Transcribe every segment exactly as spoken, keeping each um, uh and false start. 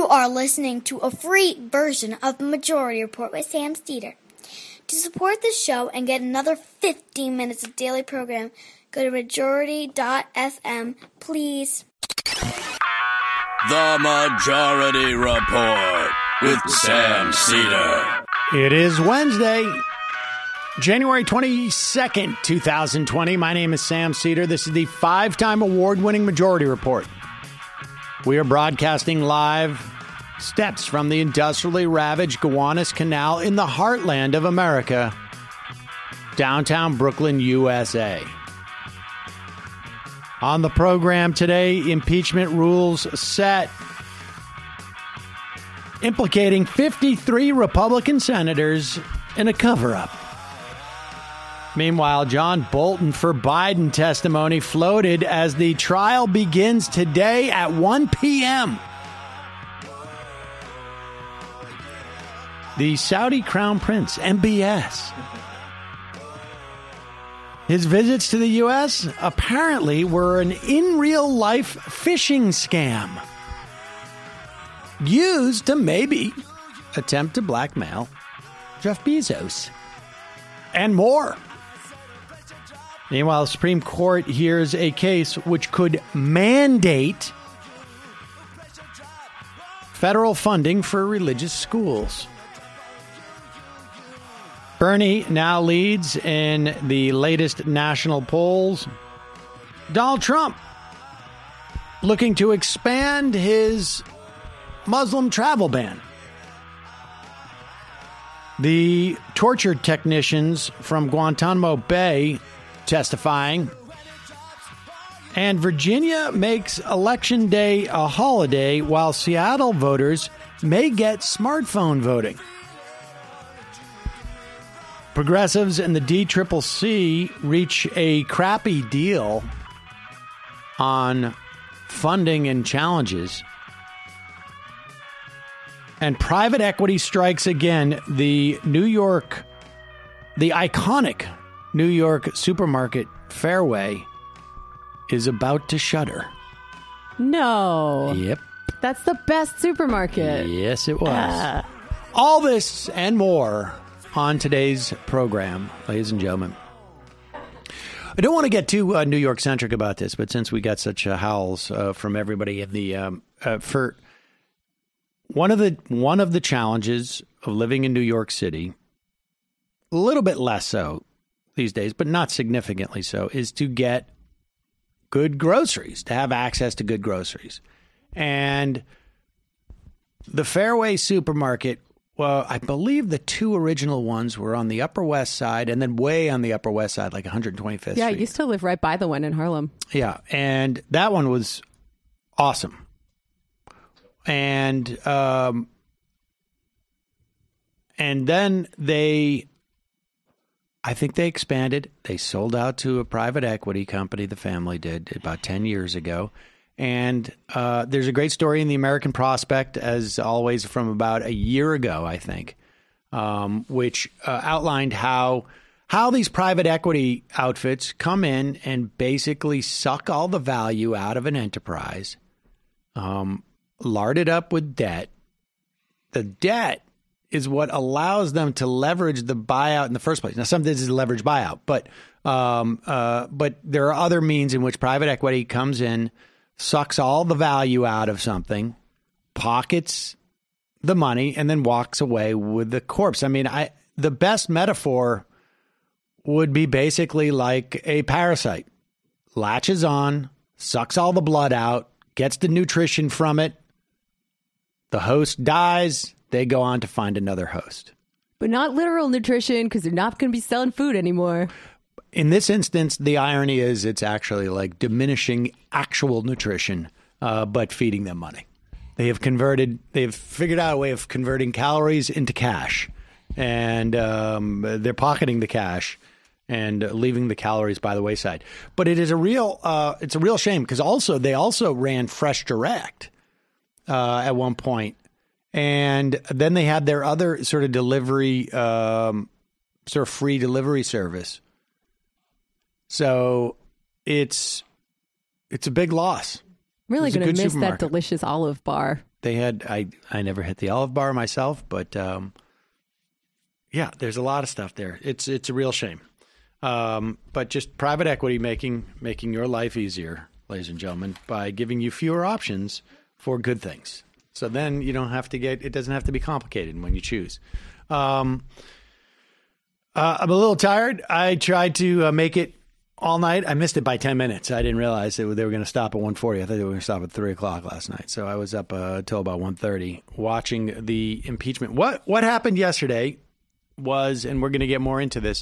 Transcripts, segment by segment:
are listening to a free version of Majority Report with Sam Steeder. To support the show and get another fifteen minutes of daily program, go to majority dot f m, please. The Majority Report with Sam Steeder. It is Wednesday, January twenty-second, twenty twenty. My name is Sam Steeder. This is the five-time award-winning Majority Report. We are broadcasting live steps from the industrially ravaged Gowanus Canal in the heartland of America, downtown Brooklyn, U S A. On the program today, impeachment rules set, implicating fifty-three Republican senators in a cover-up. Meanwhile, John Bolton for Biden testimony floated as the trial begins today at one p.m. The Saudi Crown Prince, M B S. His visits to the U S apparently were an in-real-life phishing scam used to maybe attempt to blackmail Jeff Bezos. And more. Meanwhile, the Supreme Court hears a case which could mandate federal funding for religious schools. Bernie now leads in the latest national polls. Donald Trump looking to expand his Muslim travel ban. The torture technicians from Guantanamo Bay testifying. And Virginia makes Election Day a holiday while Seattle voters may get smartphone voting. Progressives and the D C C C reach a crappy deal on funding and challenges. And private equity strikes again. The New York, the iconic New York supermarket Fairway is about to shutter. No. Yep. That's the best supermarket. Yes, it was. Uh. All this and more on today's program, ladies and gentlemen. I don't want to get too uh, New York-centric about this, but since we got such uh, howls uh, from everybody in the um, uh, for one of the one of the challenges of living in New York City, a little bit less so these days, but not significantly so, is to get good groceries, to have access to good groceries. And the Fairway supermarket, well, I believe the two original ones were on the Upper West Side and then way on the Upper West Side, like one hundred twenty-fifth Yeah, Street. I used to live right by the one in Harlem. Yeah, and that one was awesome. And um, and then they... I think they expanded. They sold out to a private equity company, the family did, about ten years ago. And uh, there's a great story in the American Prospect, as always, from about a year ago, I think, um, which uh, outlined how how these private equity outfits come in and basically suck all the value out of an enterprise, um, lard it up with debt. The debt is what allows them to leverage the buyout in the first place. Now, some of this is a leverage buyout, but um, uh, but there are other means in which private equity comes in, sucks all the value out of something, pockets the money, and then walks away with the corpse. I mean, I the best metaphor would be basically like a parasite. Latches on, sucks all the blood out, gets the nutrition from it. The host dies. They go on to find another host. But not literal nutrition, because they're not going to be selling food anymore. In this instance, the irony is it's actually like diminishing actual nutrition, uh, but feeding them money. They have converted, they've figured out a way of converting calories into cash. And um, they're pocketing the cash and leaving the calories by the wayside. But it is a real, uh, it's a real shame, because also they also ran Fresh Direct uh, at one point. And then they had their other sort of delivery, um, sort of free delivery service. So it's it's a big loss. Really It's a going to good miss that supermarket. delicious olive bar. they had, I, I never hit the Olive Bar myself, but um, yeah, there's a lot of stuff there. It's it's a real shame. Um, but just private equity making making your life easier, ladies and gentlemen, by giving you fewer options for good things. So then you don't have to get, it doesn't have to be complicated when you choose. Um, uh, I'm a little tired. I tried to uh, make it all night. I missed it by ten minutes. I didn't realize that they were going to stop at one forty. I thought they were going to stop at three o'clock last night. So I was up uh, until about one thirty watching the impeachment. What, what happened yesterday was, and we're going to get more into this,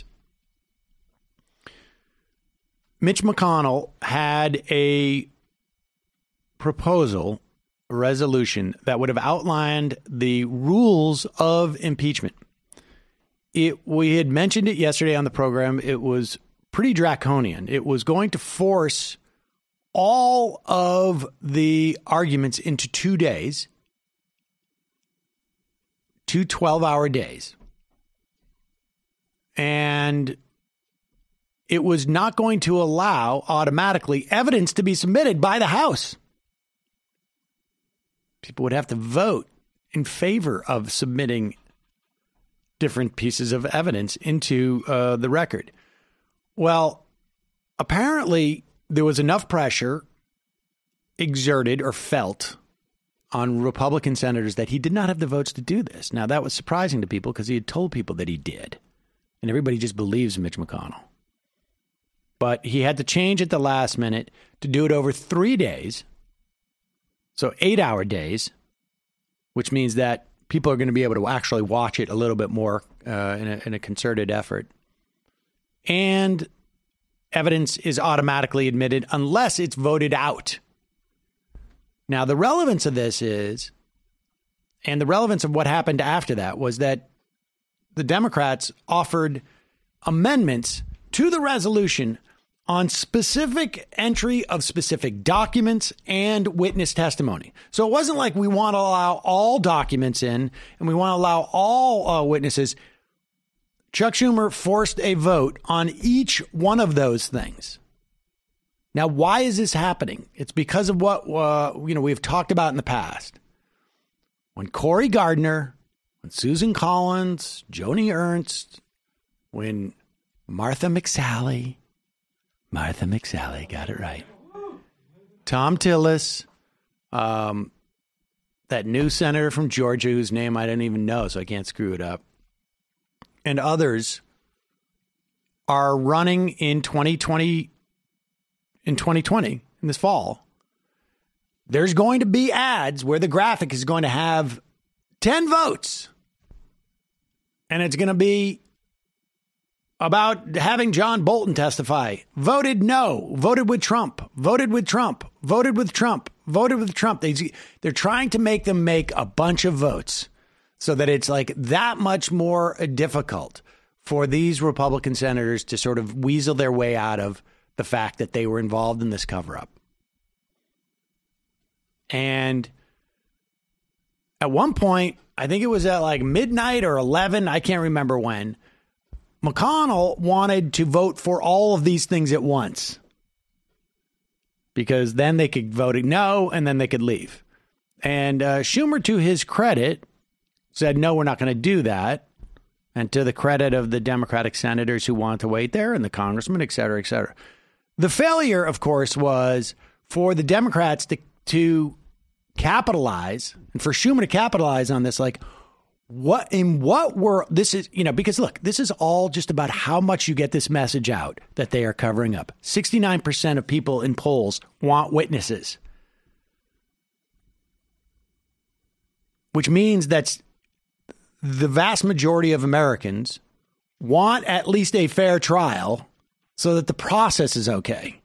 Mitch McConnell had a proposal, a resolution that would have outlined the rules of impeachment. It, we had mentioned it yesterday on the program. It was pretty draconian. It was going to force all of the arguments into two days, two twelve-hour days. And it was not going to allow automatically evidence to be submitted by the House. People would have to vote in favor of submitting different pieces of evidence into uh, the record. Well, apparently there was enough pressure exerted or felt on Republican senators that he did not have the votes to do this. Now, that was surprising to people because he had told people that he did. And everybody just believes Mitch McConnell. But he had to change at the last minute to do it over three days. So eight-hour days, which means that people are going to be able to actually watch it a little bit more uh, in, a, in a concerted effort. And evidence is automatically admitted unless it's voted out. Now, the relevance of this is, and the relevance of what happened after that, was that the Democrats offered amendments to the resolution on specific entry of specific documents and witness testimony. So it wasn't like we want to allow all documents in and we want to allow all uh, witnesses. Chuck Schumer forced a vote on each one of those things. Now, why is this happening? It's because of what uh, you know we've talked about in the past. When Cory Gardner, when Susan Collins, Joni Ernst, when Martha McSally, Martha McSally, got it right. Tom Tillis, um, that new senator from Georgia whose name I didn't even know, so I can't screw it up, and others are running in twenty twenty, in twenty twenty, in this fall. There's going to be ads where the graphic is going to have ten votes, and it's going to be about having John Bolton testify. Voted no. Voted with Trump. Voted with Trump. Voted with Trump. Voted with Trump. They, they're trying to make them make a bunch of votes so that it's like that much more difficult for these Republican senators to sort of weasel their way out of the fact that they were involved in this cover-up. And at one point, I think it was at like midnight or eleven, I can't remember when, McConnell wanted to vote for all of these things at once because then they could vote no and then they could leave. And uh, Schumer, to his credit, said, no, we're not going to do that. And to the credit of the Democratic senators who wanted to wait there and the congressman, et cetera, et cetera. The failure, of course, was for the Democrats to, to capitalize and for Schumer to capitalize on this, like, What in what were this is, you know, because look, this is all just about how much you get this message out that they are covering up. sixty-nine percent of people in polls want witnesses, which means that the vast majority of Americans want at least a fair trial so that the process is okay.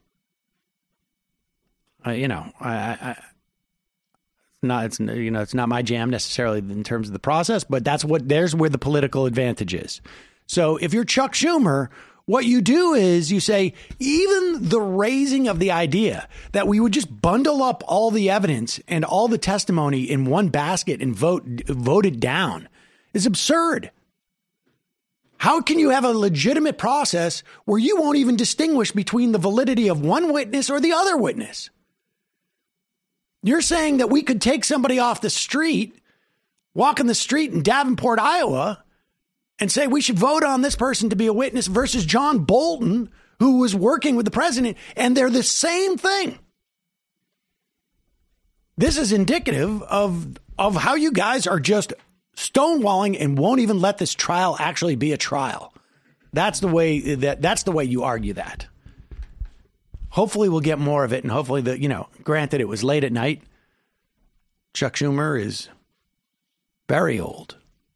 Uh, you know, I, I Not it's you know it's not my jam necessarily in terms of the process, but that's what there's where the political advantage is. So if you're Chuck Schumer, what you do is you say even the raising of the idea that we would just bundle up all the evidence and all the testimony in one basket and vote vote it down is absurd. How can you have a legitimate process where you won't even distinguish between the validity of one witness or the other witness? You're saying that we could take somebody off the street, walk in the street in Davenport, Iowa, and say we should vote on this person to be a witness versus John Bolton, who was working with the president, and they're the same thing. This is indicative of, of how you guys are just stonewalling and won't even let this trial actually be a trial. That's the way that that's the way you argue that. Hopefully we'll get more of it, and hopefully the you know, granted it was late at night. Chuck Schumer is very old.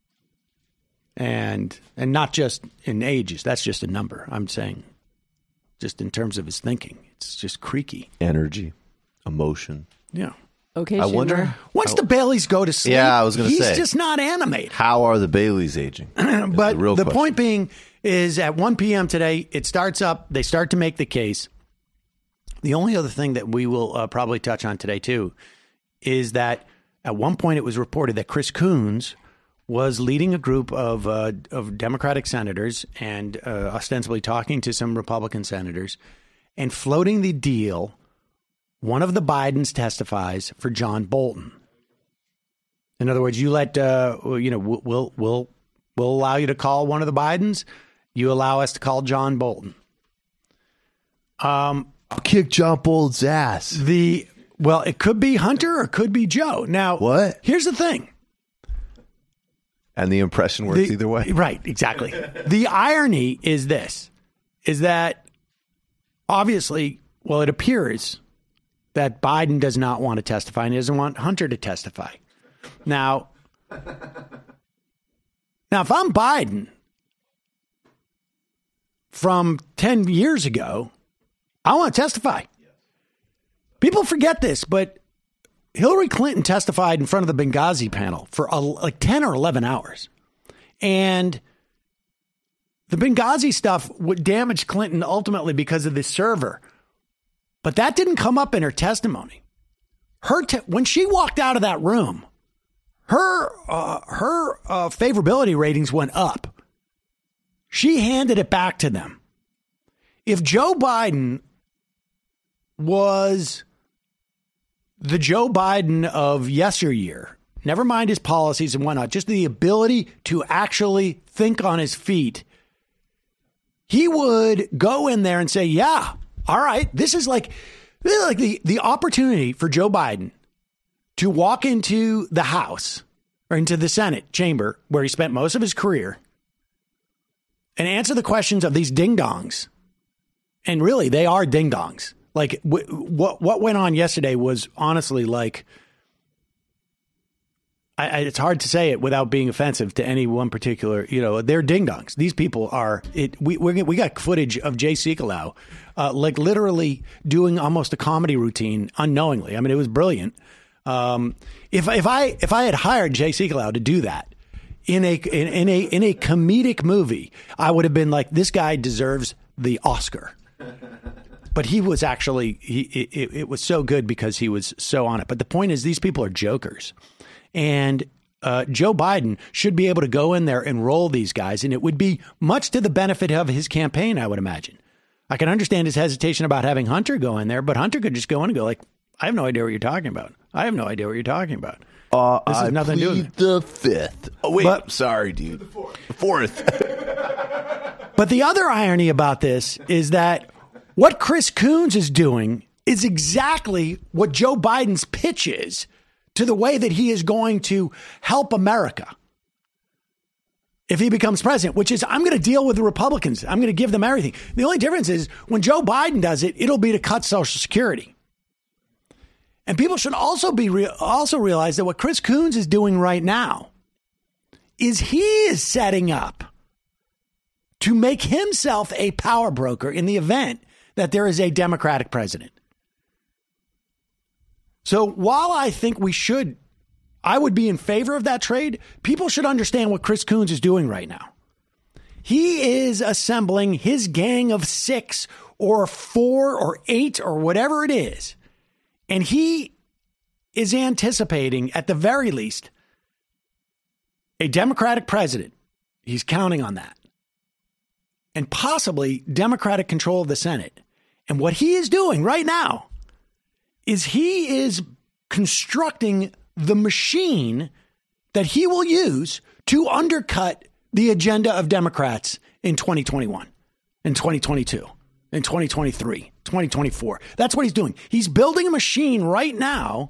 And and not just in ages, that's just a number. I'm saying just in terms of his thinking. It's just creaky. Energy, emotion. Yeah. Okay, I Schumer. wonder. Once the Baileys go to sleep, Yeah, I was gonna he's say. just not animated. How are the Baileys aging? Is But the, real the question. point being is at one p.m. today, it starts up. They start to make the case. The only other thing that we will uh, probably touch on today, too, is that at one point it was reported that Chris Coons was leading a group of uh, of Democratic senators and uh, ostensibly talking to some Republican senators and floating the deal. One of the Bidens testifies for John Bolton. In other words, you let, uh, you know, we'll, we'll, we'll allow you to call one of the Bidens. You allow us to call John Bolton. Um, I'll kick John Bolton's ass. the, well, it could be Hunter or it could be Joe. Now, What? Here's the thing. And the impression works The- either way. Right, exactly. The irony is this, is that obviously, well, it appears that Biden does not want to testify and he doesn't want Hunter to testify. Now, now, if I'm Biden from ten years ago, I want to testify. People forget this, but Hillary Clinton testified in front of the Benghazi panel for uh, like ten or eleven hours. And the Benghazi stuff would damage Clinton ultimately because of the server. But that didn't come up in her testimony. Her te- when she walked out of that room, her uh, her uh, favorability ratings went up. She handed it back to them. If Joe Biden was the Joe Biden of yesteryear, never mind his policies and whatnot, just the ability to actually think on his feet, he would go in there and say, yeah, all right, this is like, this is like the, the opportunity for Joe Biden to walk into the House or into the Senate chamber where he spent most of his career and answer the questions of these ding-dongs. And really, they are ding-dongs. Like, w- what what went on yesterday was honestly like, I, I, it's hard to say it without being offensive to any one particular, you know, they're ding-dongs. These people are, it. we we're, we got footage of Jay Sekulow, uh, like literally doing almost a comedy routine unknowingly. I mean, it was brilliant. Um, if, if, I, if I had hired Jay Sekulow to do that in a, in, in a, in a comedic movie, I would have been like, this guy deserves the Oscar. But he was actually, he, it, it was so good because he was so on it. But the point is, these people are jokers. And uh, Joe Biden should be able to go in there and roll these guys. And it would be much to the benefit of his campaign, I would imagine. I can understand his hesitation about having Hunter go in there, but Hunter could just go in and go like, I have no idea what you're talking about. I have no idea what you're talking about. Uh, This has I nothing to do with plead it. the fifth. Oh, wait. But- sorry, dude. The fourth. The fourth. But the other irony about this is that what Chris Coons is doing is exactly what Joe Biden's pitch is to the way that he is going to help America if he becomes president, which is I'm going to deal with the Republicans. I'm going to give them everything. The only difference is when Joe Biden does it, it'll be to cut Social Security. And people should also be re- also realize that what Chris Coons is doing right now is he is setting up to make himself a power broker in the event that there is a Democratic president. So while I think we should, I would be in favor of that trade, people should understand what Chris Coons is doing right now. He is assembling his gang of six or four or eight or whatever it is. And he is anticipating, at the very least, a Democratic president. He's counting on that. And possibly Democratic control of the Senate. And what he is doing right now is he is constructing the machine that he will use to undercut the agenda of Democrats in twenty twenty-one, in twenty twenty-two, in twenty twenty-three, twenty twenty-four. That's what he's doing. He's building a machine right now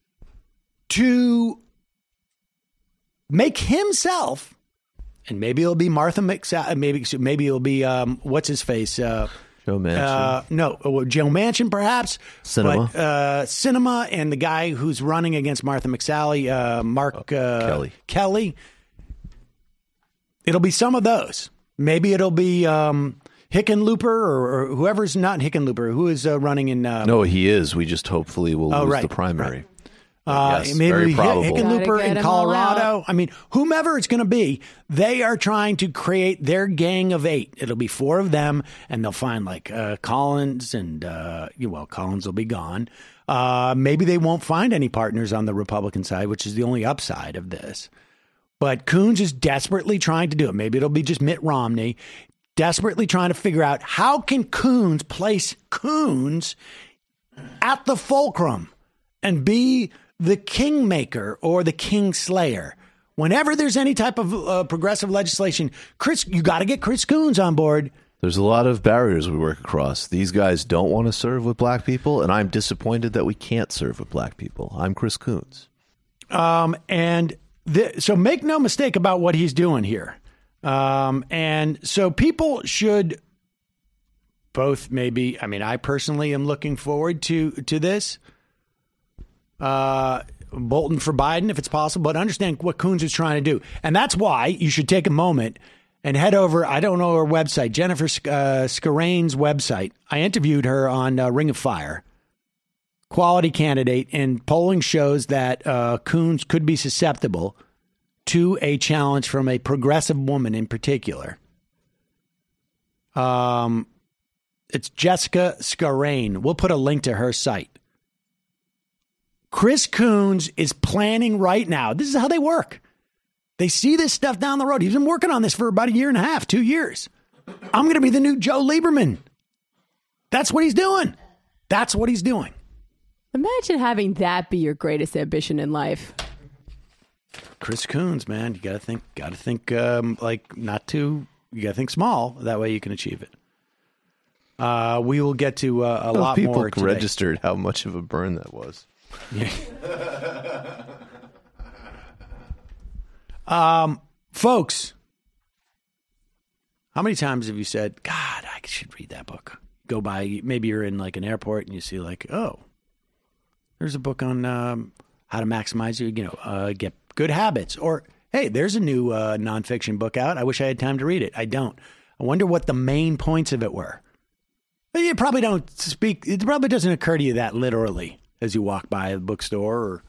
to make himself, and maybe it'll be Martha McSally, maybe maybe it'll be um, what's his face, uh, Joe Manchin. Uh, no, uh, Joe Manchin, perhaps. Cinema. But, uh, Cinema and the guy who's running against Martha McSally, uh, Mark uh, Kelly. Kelly. It'll be some of those. Maybe it'll be um, Hickenlooper or, or whoever's not Hickenlooper, who is uh, running in. Uh, No, he is. We just hopefully will Oh, lose right, the primary. right. Uh, Yes, maybe very probable. Hickenlooper Gotta get in 'em all Colorado. out. I mean, whomever it's going to be, they are trying to create their gang of eight. It'll be four of them, and they'll find like uh, Collins and, uh, well, Collins will be gone. Uh, maybe they won't find any partners on the Republican side, which is the only upside of this. But Coons is desperately trying to do it. Maybe it'll be just Mitt Romney, desperately trying to figure out how can Coons place Coons at the fulcrum and be the kingmaker or the kingslayer. Whenever there's any type of uh, progressive legislation, Chris, you got to get Chris Coons on board. There's a lot of barriers we work across. These guys don't want to serve with black people, and I'm disappointed that we can't serve with black people. I'm Chris Coons. Um, and the, so make no mistake about what he's doing here. Um, and so people should both maybe, I mean, I personally am looking forward to, to this. Uh, Bolton for Biden, if it's possible, but understand what Coons is trying to do. And that's why you should take a moment and head over, I don't know her website, Jennifer uh, Skarain's website. I interviewed her on uh, Ring of Fire. Quality candidate, and polling shows that uh, Coons could be susceptible to a challenge from a progressive woman in particular. Um, it's Jessica Skarain. We'll put a link to her site. Chris Coons is planning right now. This is how they work. They see this stuff down the road. He's been working on this for about a year and a half, two years. I'm going to be the new Joe Lieberman. That's what he's doing. That's what he's doing. Imagine having that be your greatest ambition in life. Chris Coons, man, you got to think, got to think, um, like not too. You got to think small. That way you can achieve it. Uh, we will get to uh, a Those lot people more today. registered how much of a burn that was. Yeah. um, folks, how many times have you said, God, I should read that book? Go by, maybe you're in like an airport and you see like, oh, there's a book on um, how to maximize your, you know, uh, get good habits. Or, hey, there's a new uh, nonfiction book out. I wish I had time to read it. I don't. I wonder what the main points of it were. You probably don't speak, it probably doesn't occur to you that literally as you walk by a bookstore, or,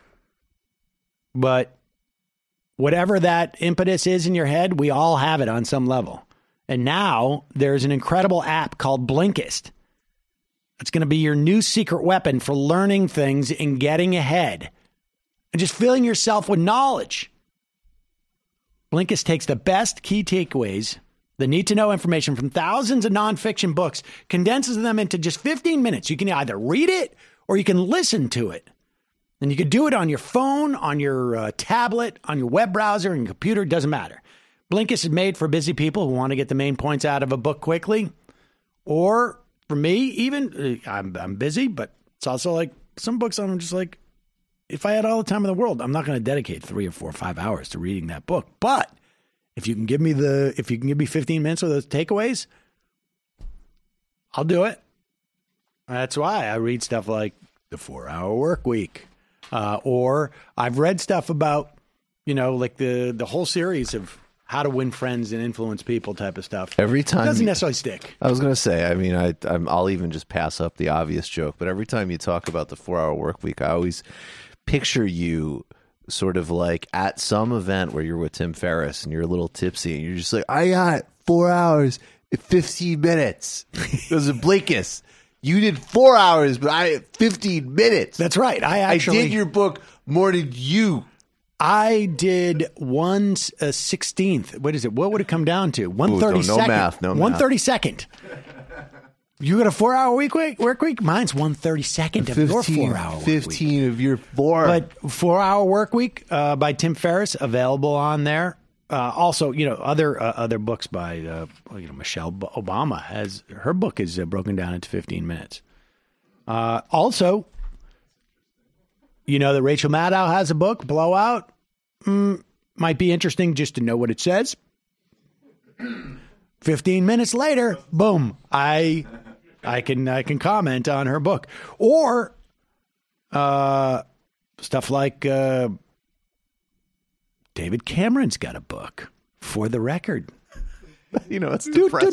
but whatever that impetus is in your head, we all have it on some level. And now there's an incredible app called Blinkist. It's going to be your new secret weapon for learning things and getting ahead and just filling yourself with knowledge. Blinkist takes the best key takeaways, the need-to-know information from thousands of nonfiction books, condenses them into just fifteen minutes. You can either read it or you can listen to it. And you can do it on your phone, on your uh, tablet, on your web browser, and your computer. It doesn't matter. Blinkist is made for busy people who want to get the main points out of a book quickly. Or for me, even, uh, I'm, I'm busy, but it's also like some books I'm just like, if I had all the time in the world, I'm not going to dedicate three or four or five hours to reading that book. But if you can give me the, if you can give me fifteen minutes of those takeaways, I'll do it. That's why I read stuff like The Four-Hour Work Week. Uh, or I've read stuff about, you know, like the, the whole series of how to win friends and influence people type of stuff. Every time It doesn't you- necessarily stick. I was going to say, I mean, I, I'm, I'll even just pass up the obvious joke, but every time you talk about the four-hour work week, I always picture you sort of like at some event where you're with Tim Ferriss and you're a little tipsy and you're just like, I got four hours and fifteen minutes. It was a Blinkist. You did four hours, but I had fifteen minutes. That's right. I actually I did your book more than you. I did one uh, sixteenth. What is it? What would it come down to? One Ooh, thirty no second. math, no One math. thirty second. You got a four-hour week, week work week? Mine's one thirty-second of your four-hour work week. fifteen of your four. But four-hour work week uh, by Tim Ferriss, available on there. Uh, also, you know, other uh, other books by uh, you know Michelle Obama has her book is uh, broken down into fifteen minutes. Uh, also, you know that Rachel Maddow has a book, Blowout. Mm, might be interesting just to know what it says. Fifteen minutes later, boom! I I can I can comment on her book or uh, stuff like. Uh, David Cameron's got a book, For the Record. You know, it's depressing.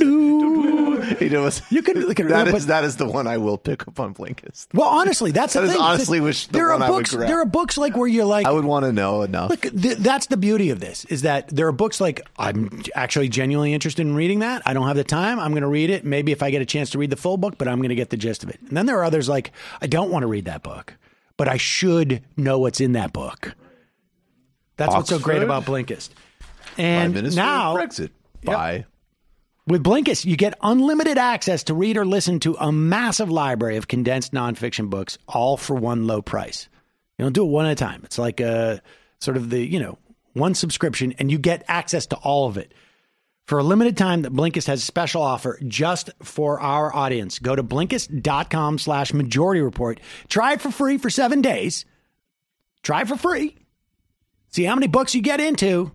You know, it's, you can look at that, it, is, that is the one I will pick up on Blinkist. Well, honestly, that's that the is thing. honestly which the there one are I books. would grab. There are books like where you're like, I would want to know enough. Look, th- that's the beauty of this is that there are books like I'm actually genuinely interested in reading that. I don't have the time. I'm going to read it. Maybe if I get a chance to read the full book, but I'm going to get the gist of it. And then there are others like I don't want to read that book, but I should know what's in that book. That's Oxford? What's so great about Blinkist. And Prime Minister now, Brexit. Bye. Yep. With Blinkist, you get unlimited access to read or listen to a massive library of condensed nonfiction books, all for one low price. You don't do it one at a time. It's like a sort of the, you know, one subscription, and you get access to all of it. For a limited time, Blinkist has a special offer just for our audience. Go to Blinkist.com slash Majority Report. Try it for free for seven days. Try it for free. See how many books you get into.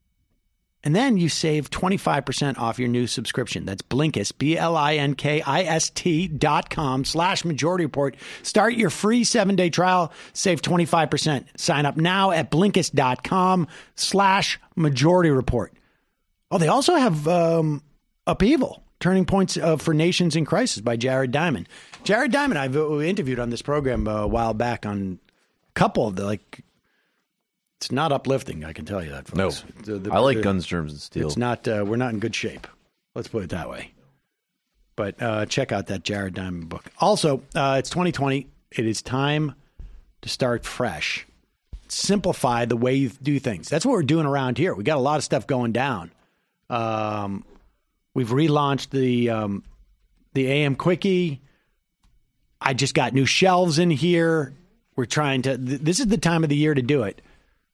And then you save twenty-five percent off your new subscription. That's Blinkist, B L I N K I S T dot com slash Majority Report. Start your free seven-day trial. Save twenty-five percent. Sign up now at Blinkist.com slash Majority Report. Oh, they also have um, Upheaval, Turning Points uh, for Nations in Crisis by Jared Diamond. Jared Diamond, I've interviewed on this program a while back on a couple of the, like, it's not uplifting, I can tell you that, folks. No, the, the, I like the, Guns, Germs, and Steel. It's not, uh, we're not in good shape. Let's put it that way. But uh, check out that Jared Diamond book. Also, uh, it's twenty twenty. It is time to start fresh. Simplify the way you do things. That's what we're doing around here. We got a lot of stuff going down. Um, we've relaunched the um, the A M Quickie. I just got new shelves in here. We're trying to, th- this is the time of the year to do it.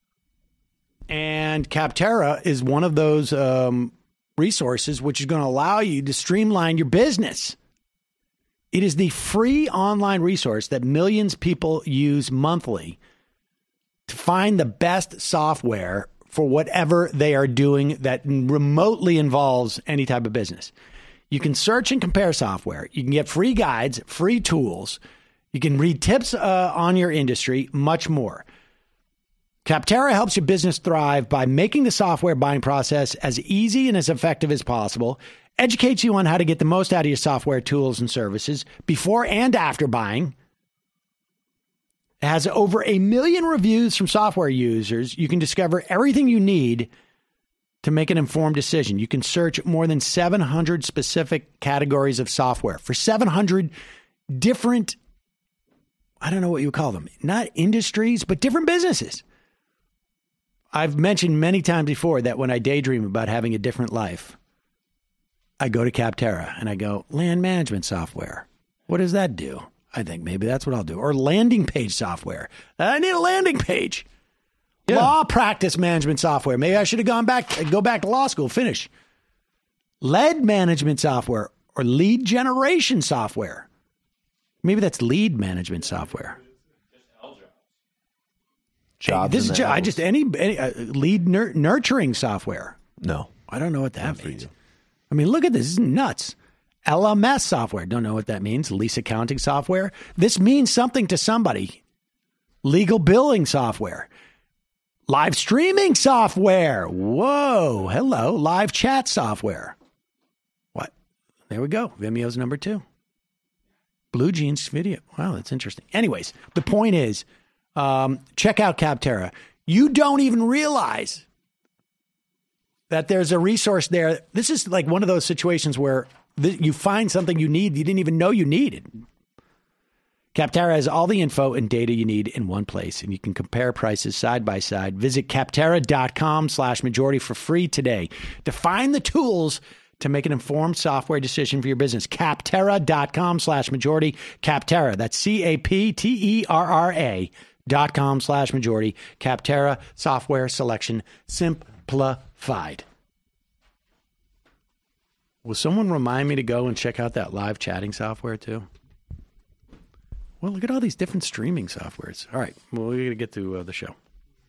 And Capterra is one of those um, resources which is going to allow you to streamline your business. It is the free online resource that millions of people use monthly to find the best software for whatever they are doing that remotely involves any type of business. You can search and compare software. You can get free guides, free tools. You can read tips uh, on your industry, much more. Capterra helps your business thrive by making the software buying process as easy and as effective as possible, educates you on how to get the most out of your software tools and services before and after buying. It has over a million reviews from software users. You can discover everything you need to make an informed decision. You can search more than seven hundred specific categories of software for seven hundred different, I don't know what you call them, not industries, but different businesses. I've mentioned many times before that when I daydream about having a different life, I go to Capterra and I go, land management software. What does that do? I think maybe that's what I'll do. Or landing page software. I need a landing page. Yeah. Law practice management software. Maybe I should have gone back, go back to law school, finish. Lead management software or lead generation software. Maybe that's lead management software. Jobs Hey, this is ju- I L's. just any, any uh, lead nur- nurturing software. No. I don't know what that Not for means. you. I mean, look at this. This is nuts. L M S software. Don't know what that means. Lease accounting software. This means something to somebody. Legal billing software. Live streaming software. Whoa. Hello. Live chat software. What? There we go. Vimeo's number two. Blue Jeans video. Wow, that's interesting. Anyways, the point is, um, check out Capterra. You don't even realize that there's a resource there. This is like one of those situations where th- you find something you need you didn't even know you needed. Capterra has all the info and data you need in one place, and you can compare prices side by side. Visit Capterra.com slash majority for free today to find the tools to make an informed software decision for your business. Capterra.com slash majority. Capterra. That's C A P T E R R A dot com slash majority. Capterra software selection simplified. Will someone remind me to go and check out that live chatting software too? Well, look at all these different streaming softwares. All right. Well, we're going to get to uh, the show.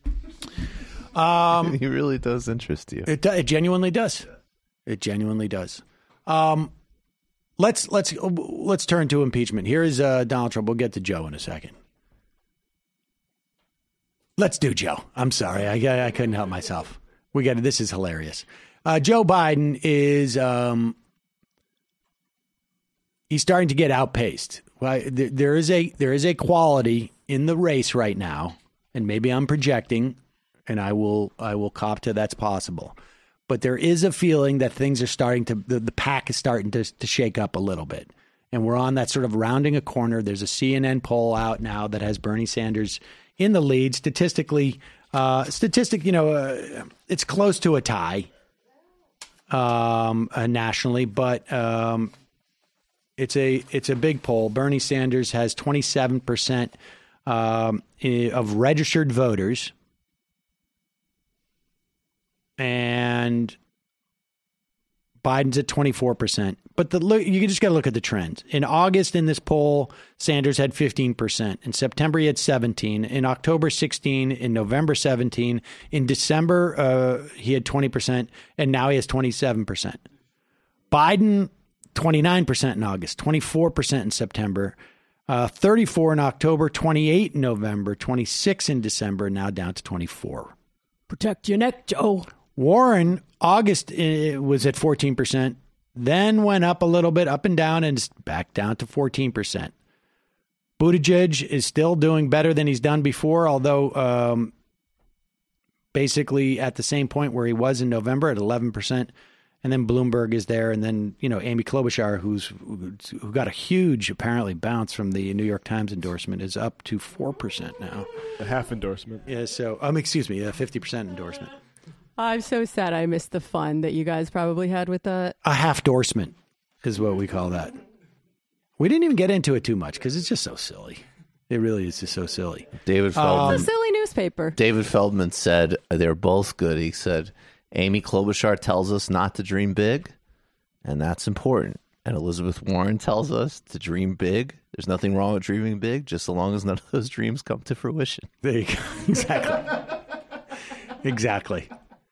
Um, he really does interest you. It, it genuinely does. It genuinely does. Um, let's let's let's turn to impeachment. Here is uh, Donald Trump. We'll get to Joe in a second. Let's do Joe. I'm sorry, I I couldn't help myself. We got this is hilarious. Uh, Joe Biden is um, he's starting to get outpaced. Well, there, there is a there is a quality in the race right now, and maybe I'm projecting, and I will I will cop to that's possible. But there is a feeling that things are starting to the, the pack is starting to to shake up a little bit, and we're on that sort of rounding a corner. There's a C N N poll out now that has Bernie Sanders in the lead statistically. Uh, statistic, you know, uh, it's close to a tie. Um, uh, nationally, but um, it's a it's a big poll. Bernie Sanders has twenty-seven percent um, of registered voters, and Biden's at twenty-four percent. But the you just got to look at the trends. In August, in this poll, Sanders had fifteen percent. In September, he had seventeen. In October, sixteen. In November, seventeen. In December, uh, he had twenty percent. And now he has twenty-seven percent. Biden, twenty-nine percent in August, twenty-four percent in September, uh, thirty-four in October, twenty-eight in November, twenty-six in December, now down to twenty-four. Protect your neck, Joe. Warren, August uh, was at fourteen percent. Then went up a little bit, up and down, and back down to fourteen percent. Buttigieg is still doing better than he's done before, although um, basically at the same point where he was in November at eleven percent. And then Bloomberg is there. And then, you know, Amy Klobuchar, who's who got a huge, apparently, bounce from the New York Times endorsement, is up to four percent now. A half endorsement. Yeah, so, um, excuse me, a fifty percent endorsement. I'm so sad I missed the fun that you guys probably had with that. A half endorsement is what we call that. We didn't even get into it too much because it's just so silly. It really is just so silly. David Feldman. It's a silly newspaper. David Feldman said they're both good. He said, Amy Klobuchar tells us not to dream big, and that's important. And Elizabeth Warren tells us to dream big. There's nothing wrong with dreaming big, just so long as none of those dreams come to fruition. There you go. Exactly. Exactly.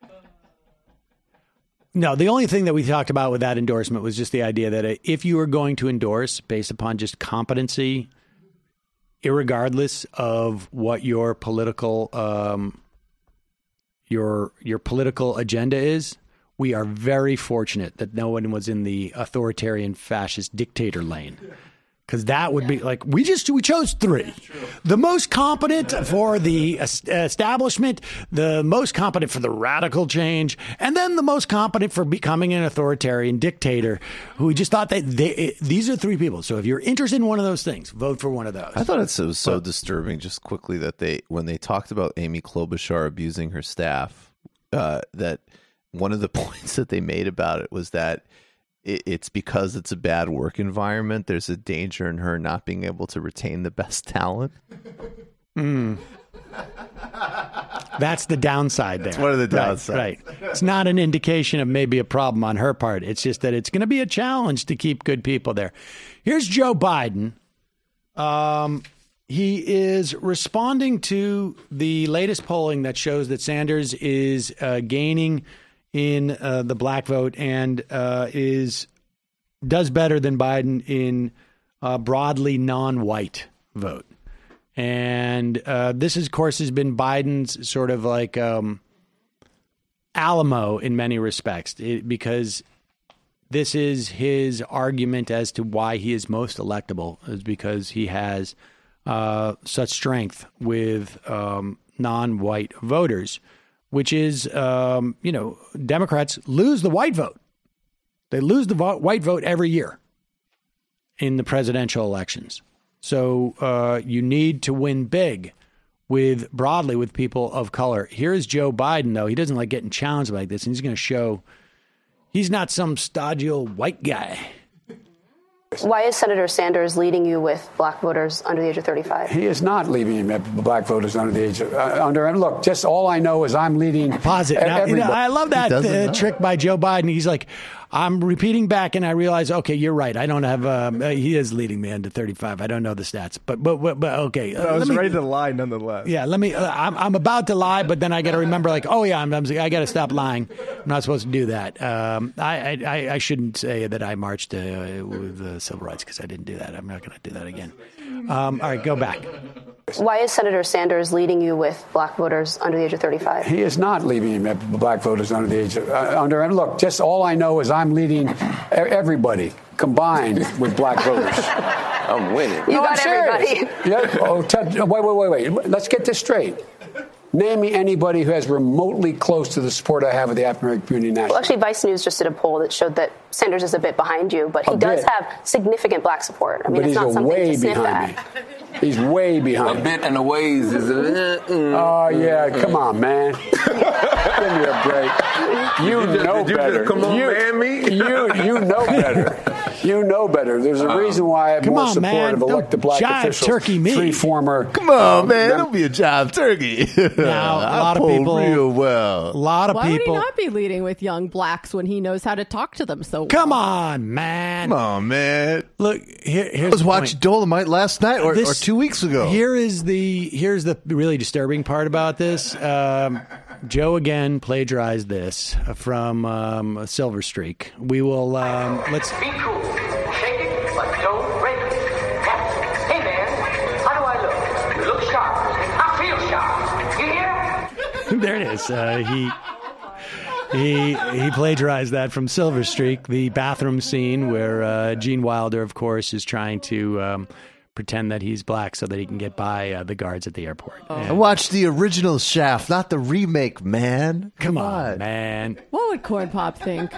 No, the only thing that we talked about with that endorsement was just the idea that if you were going to endorse based upon just competency, irregardless of what your political um, your your political agenda is, we are very fortunate that no one was in the authoritarian fascist dictator lane. Because that would be like, we just, we chose three. The most competent for the establishment, the most competent for the radical change, and then the most competent for becoming an authoritarian dictator who we just thought that they, these are three people. So if you're interested in one of those things, vote for one of those. I thought it was so but, disturbing just quickly that they, when they talked about Amy Klobuchar abusing her staff, uh, that one of the points that they made about it was that it's because it's a bad work environment. There's a danger in her not being able to retain the best talent. Mm. That's the downside there. That's one of the downsides. Right, right. It's not an indication of maybe a problem on her part. It's just that it's going to be a challenge to keep good people there. Here's Joe Biden. Um, he is responding to the latest polling that shows that Sanders is uh, gaining in uh, the black vote and uh, is does better than Biden in uh, broadly non-white vote. And uh, this, of course, has been Biden's sort of like um, Alamo in many respects, it, because this is his argument as to why he is most electable, is because he has uh, such strength with um, non-white voters. Which is, um, you know, Democrats lose the white vote. They lose the vo- white vote every year in the presidential elections. So uh, you need to win big with broadly with people of color. Here is Joe Biden, though. He doesn't like getting challenged like this. And he's going to show He's not some stodgy old white guy. Why is Senator Sanders leading you with black voters under the age of thirty-five? He is not leading black voters under the age of uh, under. And look, just all I know is I'm leading. Pause it. Now, you know, I love that uh, trick by Joe Biden. He's like, I'm repeating back, and I realize, okay, you're right. I don't have. Um, uh, he is leading me under thirty-five. I don't know the stats, but but but, but okay. Uh, I was me, ready to lie, nonetheless. Yeah, let me. Uh, I'm I'm about to lie, but then I got to remember, like, oh yeah, I'm, I'm I got to stop lying. I'm not supposed to do that. Um, I, I I shouldn't say that I marched uh, with uh, civil rights because I didn't do that. I'm not going to do that again. Um, all right, go back. Why is Senator Sanders leading you with black voters under the age of thirty-five? He is not leading black voters under the age of uh, under. And look, just all I know is I'm leading everybody combined with black voters. I'm winning. You no, got everybody. Yeah. Oh, t- wait, wait, wait, wait. Let's get this straight. Name me anybody who has remotely close to the support I have of the African American community nationally. Well, actually, Vice News just did a poll that showed that Sanders is a bit behind you, but he A does bit. have significant black support. I mean, but it's he's not a something way to sniff behind at. me. He's way behind. A bit and a ways is. Uh, mm, Oh yeah, come on, man. Give me a break. You Did you know just- did you better. just come on, you, man, me? you you know better. You know better. There's a reason why I have Come more on, support man. of elected Don't black jive officials. turkey me. Three former. Come on, man. mem- Don't be a jive turkey. Now, a I lot of pulled people- real well. A lot of Why people. would he not be leading with young blacks when he knows how to talk to them so well? Come on, man. Come on, man. Look, here, here's I was the watching point. Dolomite last night or, This- or two weeks ago. Here is the here's the really disturbing part about this. Um, Joe again plagiarized this from um, Silver Streak. We will um, let's. Be cool. Shake it, but don't break it. Yes. Hey, man, how do I look? You look sharp. I feel sharp. You hear? There it is. Uh, he. He he plagiarized that from Silver Streak, the bathroom scene where uh, Gene Wilder, of course, is trying to um, pretend that he's black so that he can get by uh, the guards at the airport. I And- watched the original Shaft, not the remake, man. come on, man. What would Corn Pop think?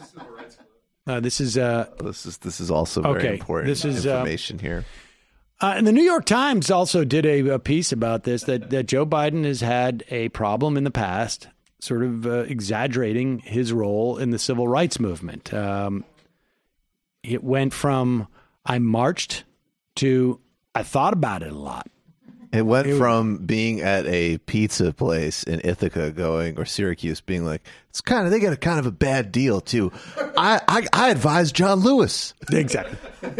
Uh, this is uh, This is this is also very Okay, important this is, uh, information here. Uh, and the New York Times also did a, a piece about this, that, that Joe Biden has had a problem in the past, sort of uh, exaggerating his role in the civil rights movement. Um, it went from I marched to I thought about it a lot. It went It- from being at a pizza place in Ithaca, going or Syracuse, being like, it's kind of they got a kind of a bad deal too. I I, I advise John Lewis. Exactly.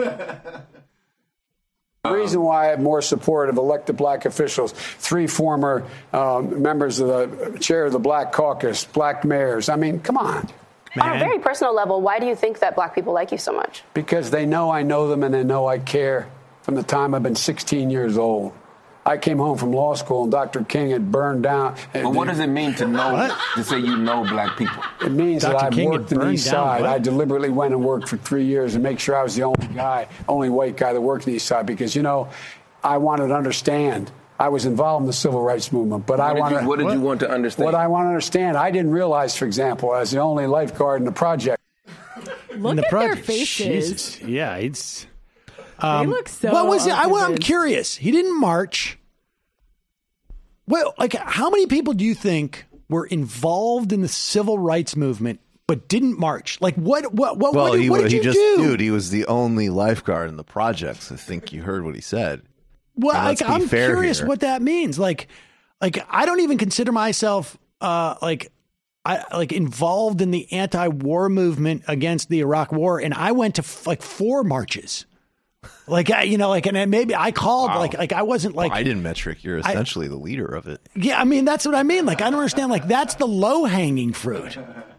The reason why I have more support of elected black officials, three former um, members of the chair of the Black Caucus, black mayors. I mean, come on. On a very personal level, why do you think that black people like you so much? Because they know I know them and they know I care from the time I've been sixteen years old. I came home from law school and Doctor King had burned down. But what does it mean to know, to say you know black people? It means that Doctor I've King had worked in the burned East down Side. what? I deliberately went and worked for three years and make sure I was the only guy, only white guy that worked in the East Side because, you know, I wanted to understand. I was involved in the civil rights movement, but What I did wanted. you, what did you want to understand? What I want to understand, I didn't realize, for example, as the only lifeguard in the project. Look In the at project. their faces. Jesus. Yeah, it's. They look so. What was it? I, I'm unconvinced. curious. He didn't march. Well, like, how many people do you think were involved in the civil rights movement but didn't march? Like, what? What? What? Well, what did, he, what did he you just do? dude, he was the only lifeguard in the projects. I think you heard what he said. Well, And let's like, be I'm fair curious here. what that means. Like, like I don't even consider myself uh, like I like involved in the anti-war movement against the Iraq War, and I went to f- like four marches. Like I, you know, like, and then maybe I called Wow. like like I wasn't like Biden metric. You're essentially the leader of it. yeah. I mean, that's what I mean. Like, I don't understand. Like, that's the low hanging fruit.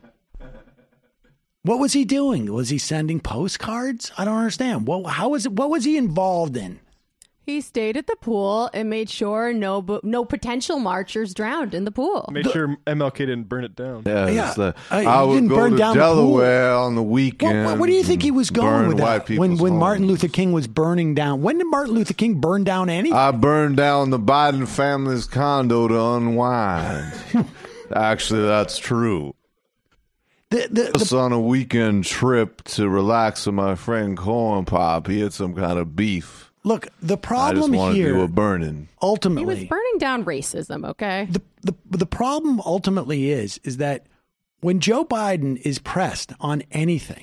What was he doing? Was he sending postcards? I don't understand. What? How was it? What was he involved in? He stayed at the pool and made sure no bu- no potential marchers drowned in the pool. Made sure M L K didn't burn it down. Yeah, Yeah. it's the, Uh, he I would didn't go burn to down the pool. Delaware on the weekend. What, what do you think he was and going burn with white that? When people's when Martin homes. Luther King was burning down? When did Martin Luther King burn down anything? I burned down the Biden family's condo to unwind. Actually, that's true. the, the, Just on a weekend trip to relax with my friend Corn Pop. He had some kind of beef. look, the I just problem wanted to do here a burning. He ultimately was burning down racism. Okay. the, the the problem ultimately is is that when Joe Biden is pressed on anything,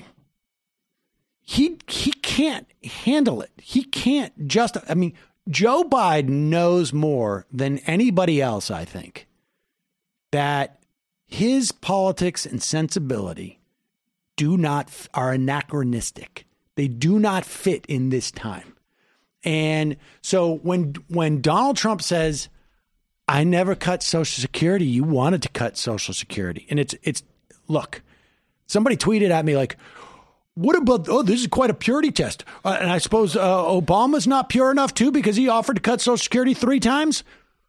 he he can't handle it. He can't just, I mean, Joe Biden knows more than anybody else, I think, that his politics and sensibility do not, are anachronistic. They do not fit in this time. And so when when Donald Trump says, I never cut Social Security, you wanted to cut Social Security. And it's, it's look, somebody tweeted at me like, what about, oh, this is quite a purity test. Uh, and I suppose uh, Obama's not pure enough, too, because he offered to cut Social Security three times.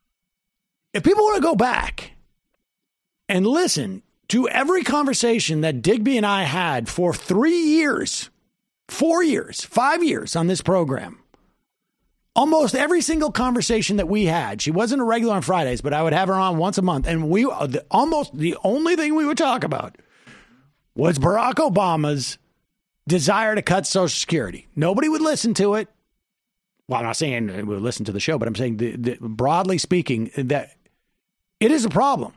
If people want to go back and listen to every conversation that Digby and I had for three years, four years, five years on this program, almost every single conversation that we had, she wasn't a regular on Fridays, but I would have her on once a month. And we the, almost the only thing we would talk about was Barack Obama's desire to cut Social Security. Nobody would listen to it. Well, I'm not saying we would listen to the show, but I'm saying the, the, broadly speaking, that it is a problem.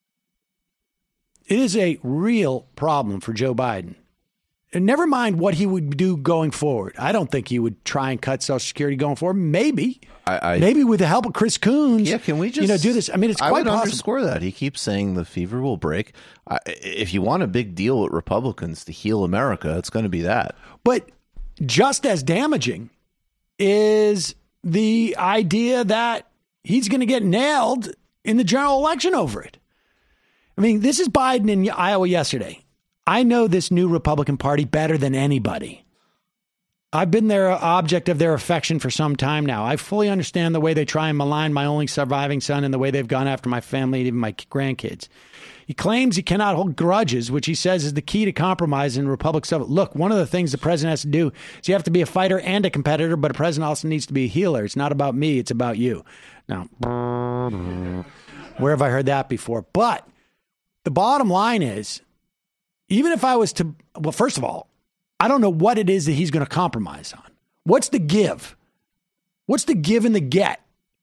It is a real problem for Joe Biden. And never mind what he would do going forward. I don't think he would try and cut Social Security going forward. Maybe. I, I, Maybe with the help of Chris Coons. Yeah, can we just you know, do this? I mean, it's quite I would possible. underscore that. He keeps saying the fever will break. I, if you want a big deal with Republicans to heal America, it's going to be that. But just as damaging is the idea that he's going to get nailed in the general election over it. I mean, this is Biden in Iowa yesterday. I know this new Republican Party better than anybody. I've been their object of their affection for some time now. I fully understand the way they try and malign my only surviving son and the way they've gone after my family and even my grandkids. He claims he cannot hold grudges, which he says is the key to compromise in Republic stuff. Look, one of the things the president has to do is you have to be a fighter and a competitor, but a president also needs to be a healer. It's not about me. It's about you. Now, where have I heard that before? But the bottom line is, even if I was to, well, first of all, I don't know what it is that he's going to compromise on. What's the give? What's the give and the get?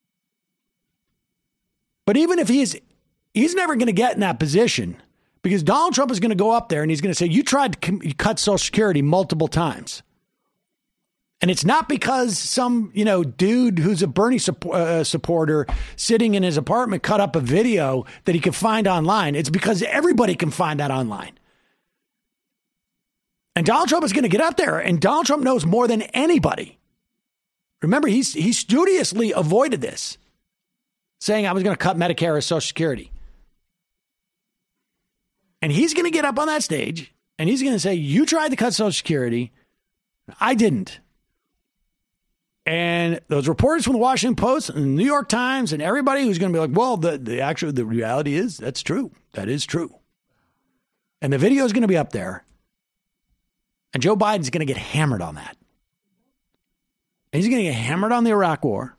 But even if he is, he's never going to get in that position because Donald Trump is going to go up there and he's going to say, you tried to cut Social Security multiple times. And it's not because some, you know, dude who's a Bernie su- uh, supporter sitting in his apartment cut up a video that he can find online. It's because everybody can find that online. And Donald Trump is going to get up there, and Donald Trump knows more than anybody. Remember, he's he studiously avoided this, saying I was going to cut Medicare or Social Security. And he's going to get up on that stage, and he's going to say, you tried to cut Social Security. I didn't. And those reporters from the Washington Post and the New York Times and everybody who's going to be like, well, the, the actual the reality is that's true. That is true. And the video is going to be up there. And Joe Biden's going to get hammered on that. And he's going to get hammered on the Iraq War.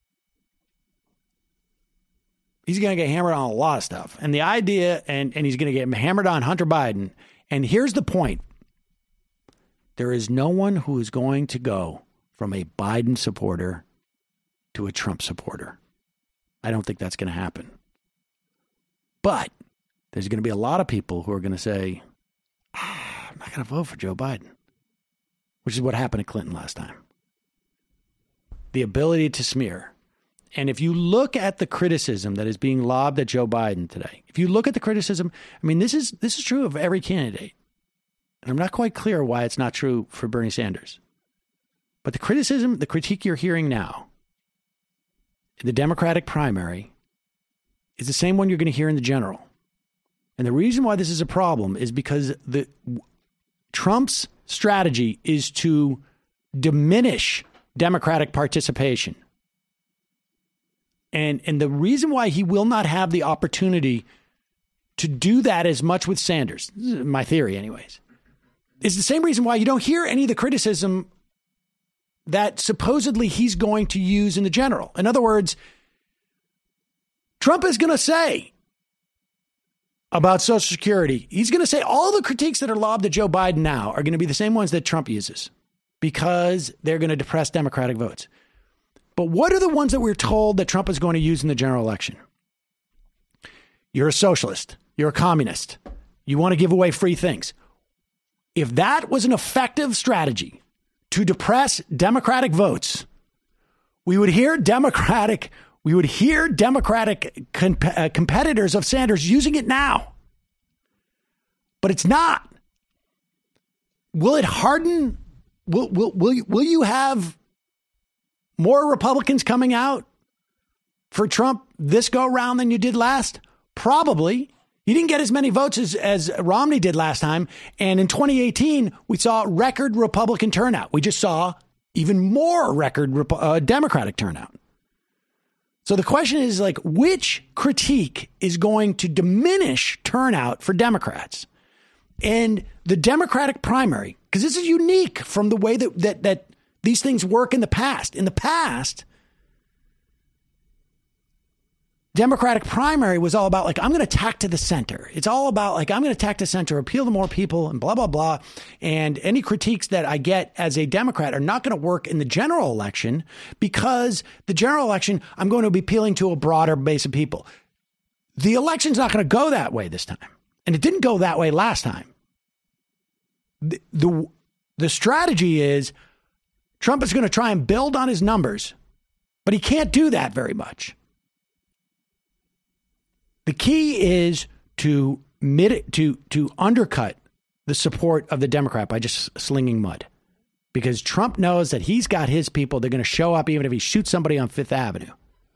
He's going to get hammered on a lot of stuff. And the idea, and, and he's going to get hammered on Hunter Biden. And here's the point. There is no one who is going to go from a Biden supporter to a Trump supporter. I don't think that's going to happen. But there's going to be a lot of people who are going to say, ah, I'm not going to vote for Joe Biden, which is what happened to Clinton last time. The ability to smear. And if you look at the criticism that is being lobbed at Joe Biden today, if you look at the criticism, I mean, this is this is true of every candidate. And I'm not quite clear why it's not true for Bernie Sanders. But the criticism, the critique you're hearing now in the Democratic primary is the same one you're going to hear in the general. And the reason why this is a problem is because the Trump's strategy is to diminish Democratic participation. And, and the reason why he will not have the opportunity to do that as much with Sanders, this is my theory anyways, is the same reason why you don't hear any of the criticism that supposedly he's going to use in the general. In other words, Trump is going to say about Social Security, he's going to say all the critiques that are lobbed at Joe Biden now are going to be the same ones that Trump uses because they're going to depress Democratic votes. But what are the ones that we're told that Trump is going to use in the general election? You're a socialist. You're a communist. You want to give away free things. If that was an effective strategy to depress Democratic votes, we would hear Democratic, we would hear Democratic comp- uh, competitors of Sanders using it now. But it's not. Will it harden? Will will will you, will you have more Republicans coming out for Trump this go round than you did last? Probably. He didn't get as many votes as, as Romney did last time. And in twenty eighteen, we saw record Republican turnout. We just saw even more record uh, Democratic turnout. So the question is, like, which critique is going to diminish turnout for Democrats? And the Democratic primary, because this is unique from the way that, that that these things work in the past. In the past, Democratic primary was all about, like, I'm going to attack to the center. It's all about, like, I'm going to attack the center, appeal to more people, and blah, blah, blah. And any critiques that I get as a Democrat are not going to work in the general election, because the general election, I'm going to be appealing to a broader base of people. The election's not going to go that way this time. And it didn't go that way last time. The, the, the strategy is Trump is going to try and build on his numbers, but he can't do that very much. The key is to mid, to to undercut the support of the Democrat by just slinging mud, because Trump knows that he's got his people. They're going to show up even if he shoots somebody on Fifth Avenue.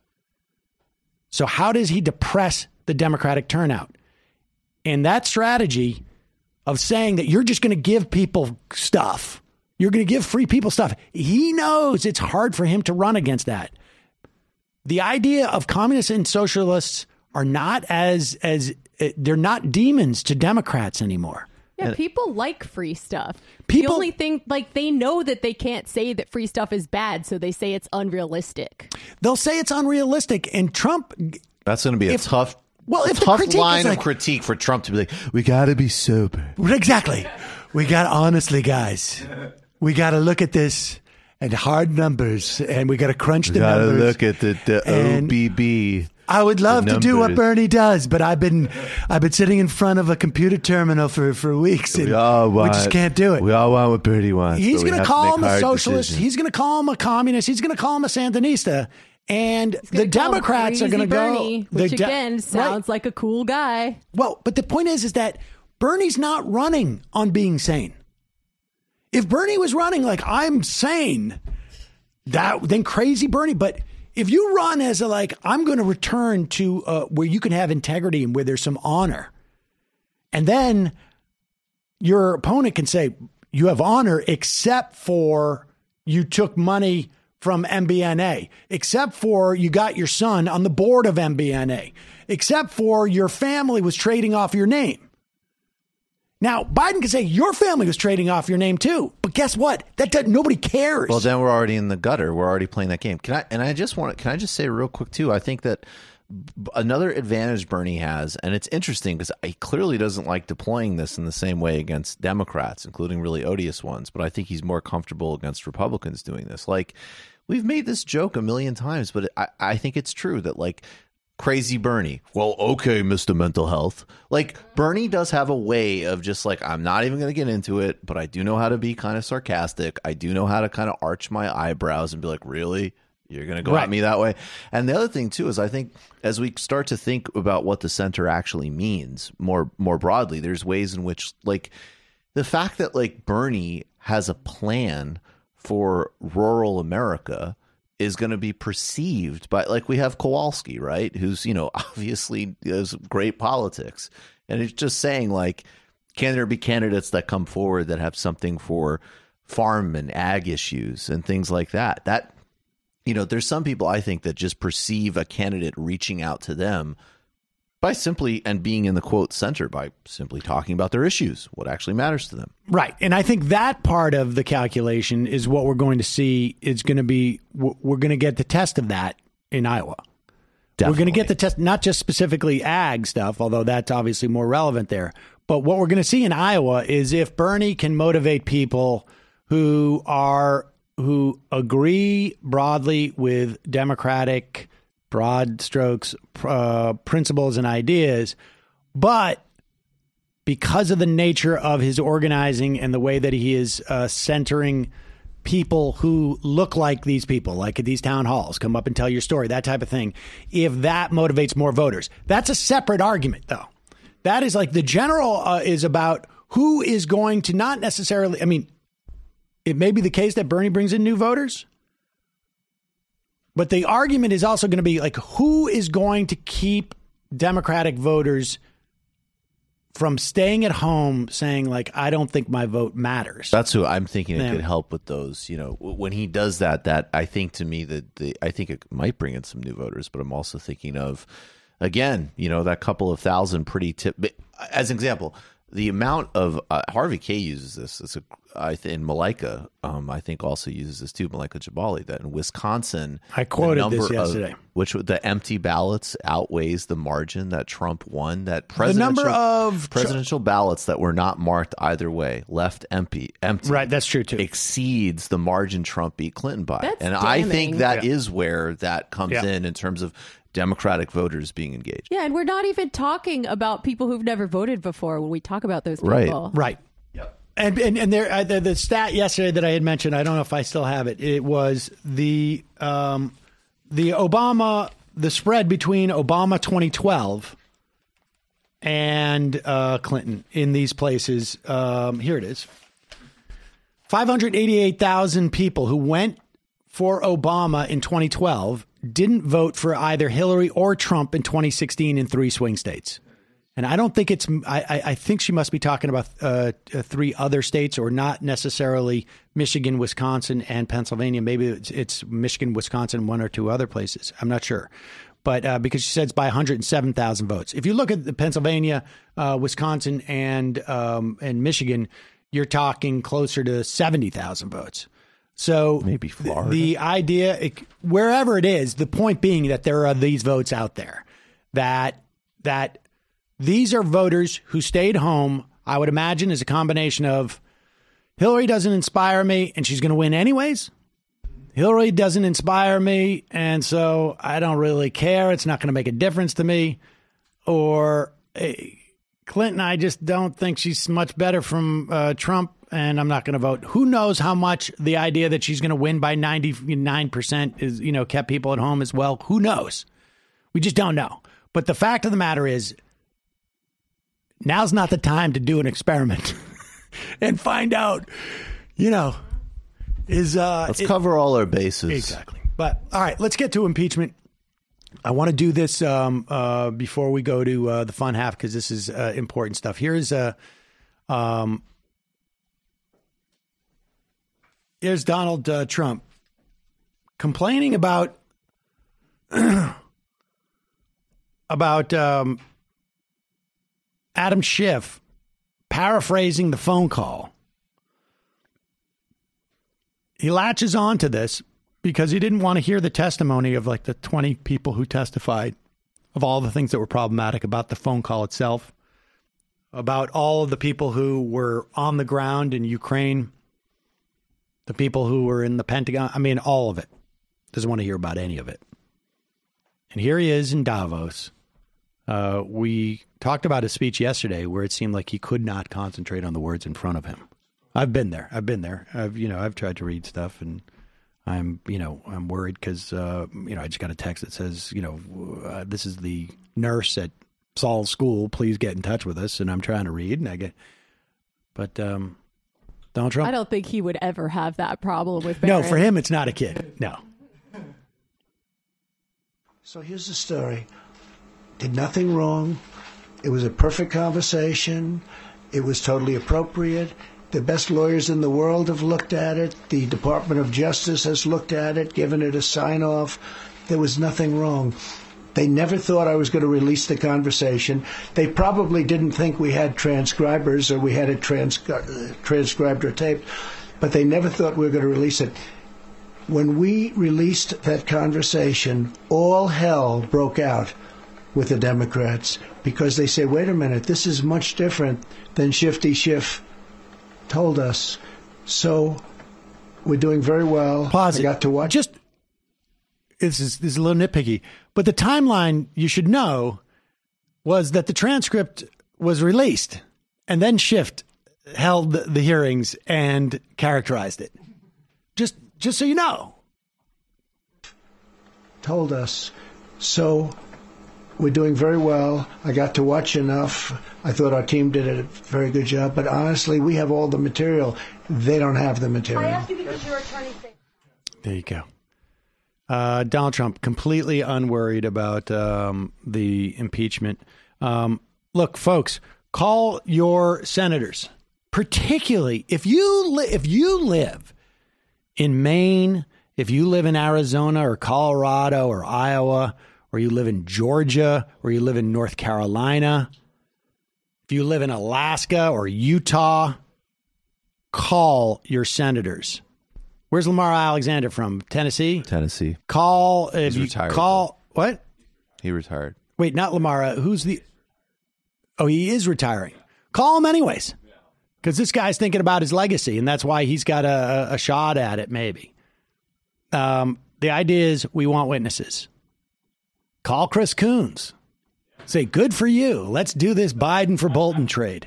So how does he depress the Democratic turnout? And that strategy of saying that you're just going to give people stuff, you're going to give free people stuff, he knows it's hard for him to run against that. The idea of communists and socialists are not as, as uh, they're not demons to Democrats anymore. Yeah, people like free stuff. People, the only thing, like, they know that they can't say that free stuff is bad, so they say it's unrealistic. They'll say it's unrealistic, and Trump... That's going to be a if, tough, well, if tough the line like, of critique for Trump to be like, we got to be sober. Exactly. We got, honestly, guys, we got to look at this and hard numbers, and we got to crunch the we gotta numbers. Look at the, the O B B. I would love to do what Bernie does, but I've been I've been sitting in front of a computer terminal for, for weeks, and we, all want, we just can't do it. We all want what Bernie wants. He's going to call him a socialist. Decisions. He's going to call him a communist. He's going to call him a Sandinista. And the Democrats are going to go. Which de- again sounds right. like a cool guy. Well, but the point is, is that Bernie's not running on being sane. If Bernie was running like I'm sane, that then crazy Bernie. But if you run as a like, I'm going to return to uh, where you can have integrity and where there's some honor, and then your opponent can say you have honor except for you took money from M B N A, except for you got your son on the board of M B N A, except for your family was trading off your name. Now, Biden can say your family was trading off your name too, but guess what? That doesn't, nobody cares. Well, then we're already in the gutter. We're already playing that game. Can I? And I just want to. Can I just say real quick too? I think that another advantage Bernie has, and it's interesting because he clearly doesn't like deploying this in the same way against Democrats, including really odious ones. But I think he's more comfortable against Republicans doing this. Like, we've made this joke a million times, but I, I think it's true that, like, crazy Bernie. Well, okay, Mister Mental Health. Like, Bernie does have a way of just like, I'm not even going to get into it, but I do know how to be kind of sarcastic. I do know how to kind of arch my eyebrows and be like, really? You're going to go right. at me that way? And the other thing, too, is I think as we start to think about what the center actually means more more broadly, there's ways in which, like, the fact that, like, Bernie has a plan for rural America is going to be perceived by, like, we have Kowalski, right, who's, you know, obviously does great politics. And it's just saying, like, can there be candidates that come forward that have something for farm and ag issues and things like that? That, you know, there's some people, I think, that just perceive a candidate reaching out to them by simply and being in the quote center by simply talking about their issues, what actually matters to them. Right. And I think that part of the calculation is what we're going to see. It's going to be, we're going to get the test of that in Iowa. Definitely. We're going to get the test, not just specifically ag stuff, although that's obviously more relevant there. But what we're going to see in Iowa is if Bernie can motivate people who are, who agree broadly with Democratic broad strokes, uh, principles and ideas, but because of the nature of his organizing and the way that he is uh, centering people who look like these people, like at these town halls, come up and tell your story, that type of thing, if that motivates more voters. That's a separate argument, though. That is like the general uh, is about who is going to not necessarily, I mean, it may be the case that Bernie brings in new voters, but the argument is also going to be like, who is going to keep Democratic voters from staying at home saying, like, I don't think my vote matters. That's who I'm thinking it Yeah. could help with those. You know, when he does that, that I think to me that the I think it might bring in some new voters, but I'm also thinking of, again, you know, that couple of thousand pretty tip. As an example, the amount of uh, Harvey K uses this. It's a I think and Malika, um, I think also uses this too. Malika Jabali, that in Wisconsin, I quoted the number this yesterday. Of, which the empty ballots outweighs the margin that Trump won. That The presidential number of presidential ballots that were not marked either way, left empty, empty. Right, that's true too. Exceeds the margin Trump beat Clinton by, That's and I damning. think that Yeah. is where that comes Yeah. in in terms of Democratic voters being engaged. Yeah, and we're not even talking about people who've never voted before when we talk about those Right. people. Right. And and, and there uh, the, the stat yesterday that I had mentioned, I don't know if I still have it. It was the um, the Obama the spread between Obama twenty twelve and uh, Clinton in these places. Um, here it is: five hundred eighty-eight thousand people who went for Obama in twenty twelve didn't vote for either Hillary or Trump in twenty sixteen in three swing states. And I don't think it's, I, I I think she must be talking about uh, three other states, or not necessarily Michigan, Wisconsin, and Pennsylvania. Maybe it's, it's Michigan, Wisconsin, one or two other places. I'm not sure. But uh, because she said it's by one hundred seven thousand votes. If you look at the Pennsylvania, uh, Wisconsin, and um, and Michigan, you're talking closer to seventy thousand votes. So Maybe Florida. The idea, it, wherever it is, the point being that there are these votes out there that that. These are voters who stayed home, I would imagine, is a combination of Hillary doesn't inspire me and she's going to win anyways. Hillary doesn't inspire me, and so I don't really care. It's not going to make a difference to me. Or hey, Clinton, I just don't think she's much better from uh, Trump, and I'm not going to vote. Who knows how much the idea that she's going to win by ninety-nine percent is, you know, kept people at home as well. Who knows? We just don't know. But the fact of the matter is, now's not the time to do an experiment and find out, you know, is... Uh, Let's it, cover all our bases. Exactly. But, all right, let's get to impeachment. I want to do this um, uh, before we go to uh, the fun half, because this is uh, important stuff. Here's, uh, um, here's Donald uh, Trump complaining about... about... Um, Adam Schiff paraphrasing the phone call. He latches on to this because he didn't want to hear the testimony of like the twenty people who testified of all the things that were problematic about the phone call itself, about all of the people who were on the ground in Ukraine, the people who were in the Pentagon. I mean, all of it. Doesn't want to hear about any of it. And here he is in Davos. Uh, we talked about his speech yesterday where it seemed like he could not concentrate on the words in front of him. I've been there. I've been there. I've, you know, I've tried to read stuff, and I'm, you know, I'm worried because, uh, you know, I just got a text that says, you know, uh, this is the nurse at Saul's school. Please get in touch with us. And I'm trying to read, and I get, but um, Donald Trump. I don't think he would ever have that problem with No, Barron. for him, it's not a kid. No. So here's the story. Did nothing wrong. It was a perfect conversation. It was totally appropriate. The best lawyers in the world have looked at it. The Department of Justice has looked at it, given it a sign-off. There was nothing wrong. They never thought I was going to release the conversation. They probably didn't think we had transcribers or we had it trans- uh, transcribed or taped, but they never thought we were going to release it. When we released that conversation, all hell broke out with the Democrats because they say, wait a minute, this is much different than Shifty Schiff told us. So we're doing very well. Pause I it. got to watch. Just, this is, this is a little nitpicky, but the timeline you should know was that the transcript was released and then Schiff held the, the hearings and characterized it. Just, just so you know. Told us. So we're doing very well. I got to watch enough. I thought our team did a very good job. But honestly, we have all the material. They don't have the material. I asked you because your attorney thinks. There you go. Uh, Donald Trump completely unworried about um, the impeachment. Um, look, folks, call your senators, particularly if you li- if you live in Maine, if you live in Arizona or Colorado or Iowa, or you live in Georgia, or you live in North Carolina, if you live in Alaska or Utah, call your senators. Where's Lamar Alexander from? Tennessee? Tennessee. Call. If He's you retired. Call. Though. What? He retired. Wait, not Lamar. Uh, who's the? Oh, he is retiring. Call him anyways, because this guy's thinking about his legacy, and that's why he's got a, a shot at it. Maybe. Um, the idea is we want witnesses. Call Chris Coons. Say, good for you. Let's do this Biden for Bolton trade.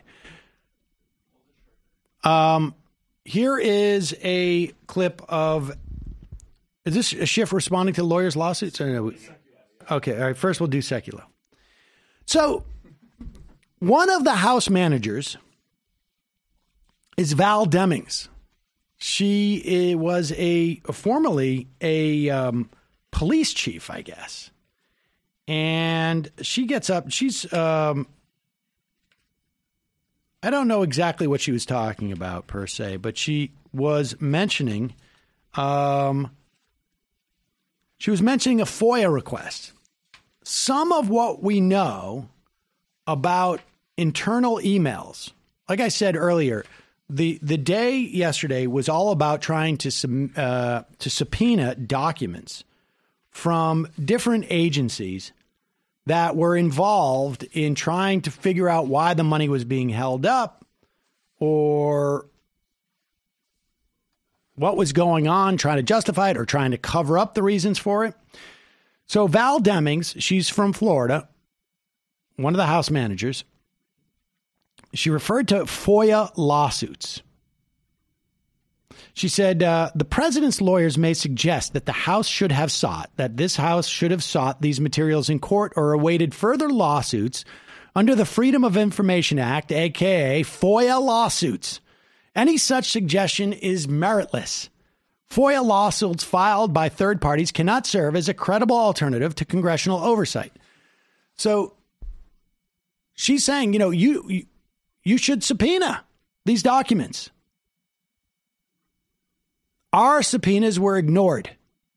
Um. Here is a clip of, is this a Schiff responding to lawyers' lawsuits? Or no? Okay, all right, first we'll do Sekulow. So, one of the House managers is Val Demings. She uh, was a, formerly a um, police chief, I guess. And she gets up, she's... Um, I don't know exactly what she was talking about per se, but she was mentioning, um, she was mentioning a FOIA request. Some of what we know about internal emails, like I said earlier, the the day yesterday was all about trying to uh, to subpoena documents from different agencies that were involved in trying to figure out why the money was being held up or what was going on, trying to justify it or trying to cover up the reasons for it. So Val Demings, she's from Florida, one of the House managers, she referred to FOIA lawsuits. She said, uh, the president's lawyers may suggest that the House should have sought, that this House should have sought these materials in court or awaited further lawsuits under the Freedom of Information Act, a k a. FOIA lawsuits. Any such suggestion is meritless. FOIA lawsuits filed by third parties cannot serve as a credible alternative to congressional oversight. So she's saying, you know, you you, you should subpoena these documents. Our subpoenas were ignored.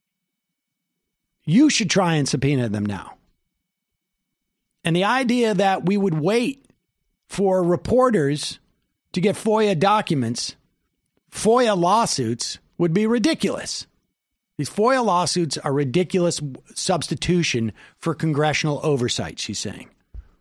You should try and subpoena them now. And the idea that we would wait for reporters to get FOIA documents, FOIA lawsuits, would be ridiculous. These FOIA lawsuits are ridiculous substitution for congressional oversight, she's saying.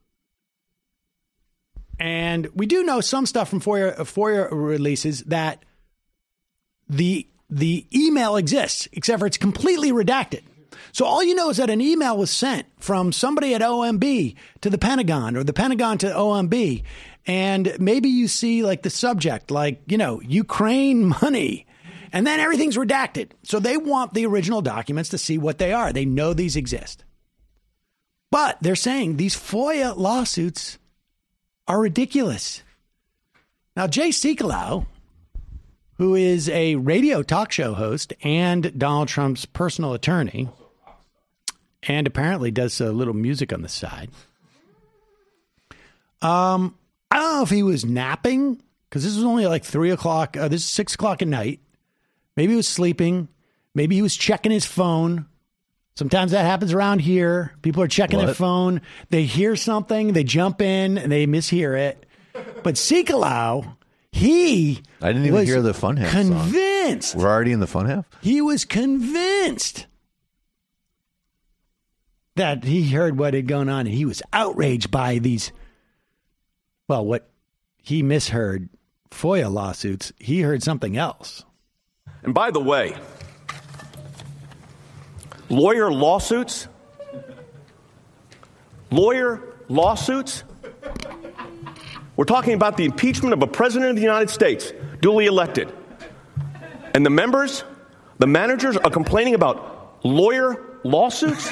And we do know some stuff from FOIA, FOIA releases that the The email exists, except for it's completely redacted. So all you know is that an email was sent from somebody at O M B to the Pentagon or the Pentagon to O M B. And maybe you see like the subject, like, you know, Ukraine money. And then everything's redacted. So they want the original documents to see what they are. They know these exist. But they're saying these FOIA lawsuits are ridiculous. Now, Jay Sekulow, who is a radio talk show host and Donald Trump's personal attorney, and apparently does a little music on the side. Um, I don't know if he was napping, because this was only like three o'clock. Uh, this is six o'clock at night. Maybe he was sleeping. Maybe he was checking his phone. Sometimes that happens around here. People are checking What? their phone. They hear something, they jump in, and they mishear it. But Sekulow, he I didn't even was hear the Fun Half convinced. song. We're already in the Fun Half? He was convinced that he heard what had gone on, and he was outraged by these, well, what he misheard, FOIA lawsuits. He heard something else. And by the way, lawyer lawsuits, lawyer lawsuits, We're talking about the impeachment of a president of the United States, duly elected. And the members, the managers are complaining about lawyer lawsuits?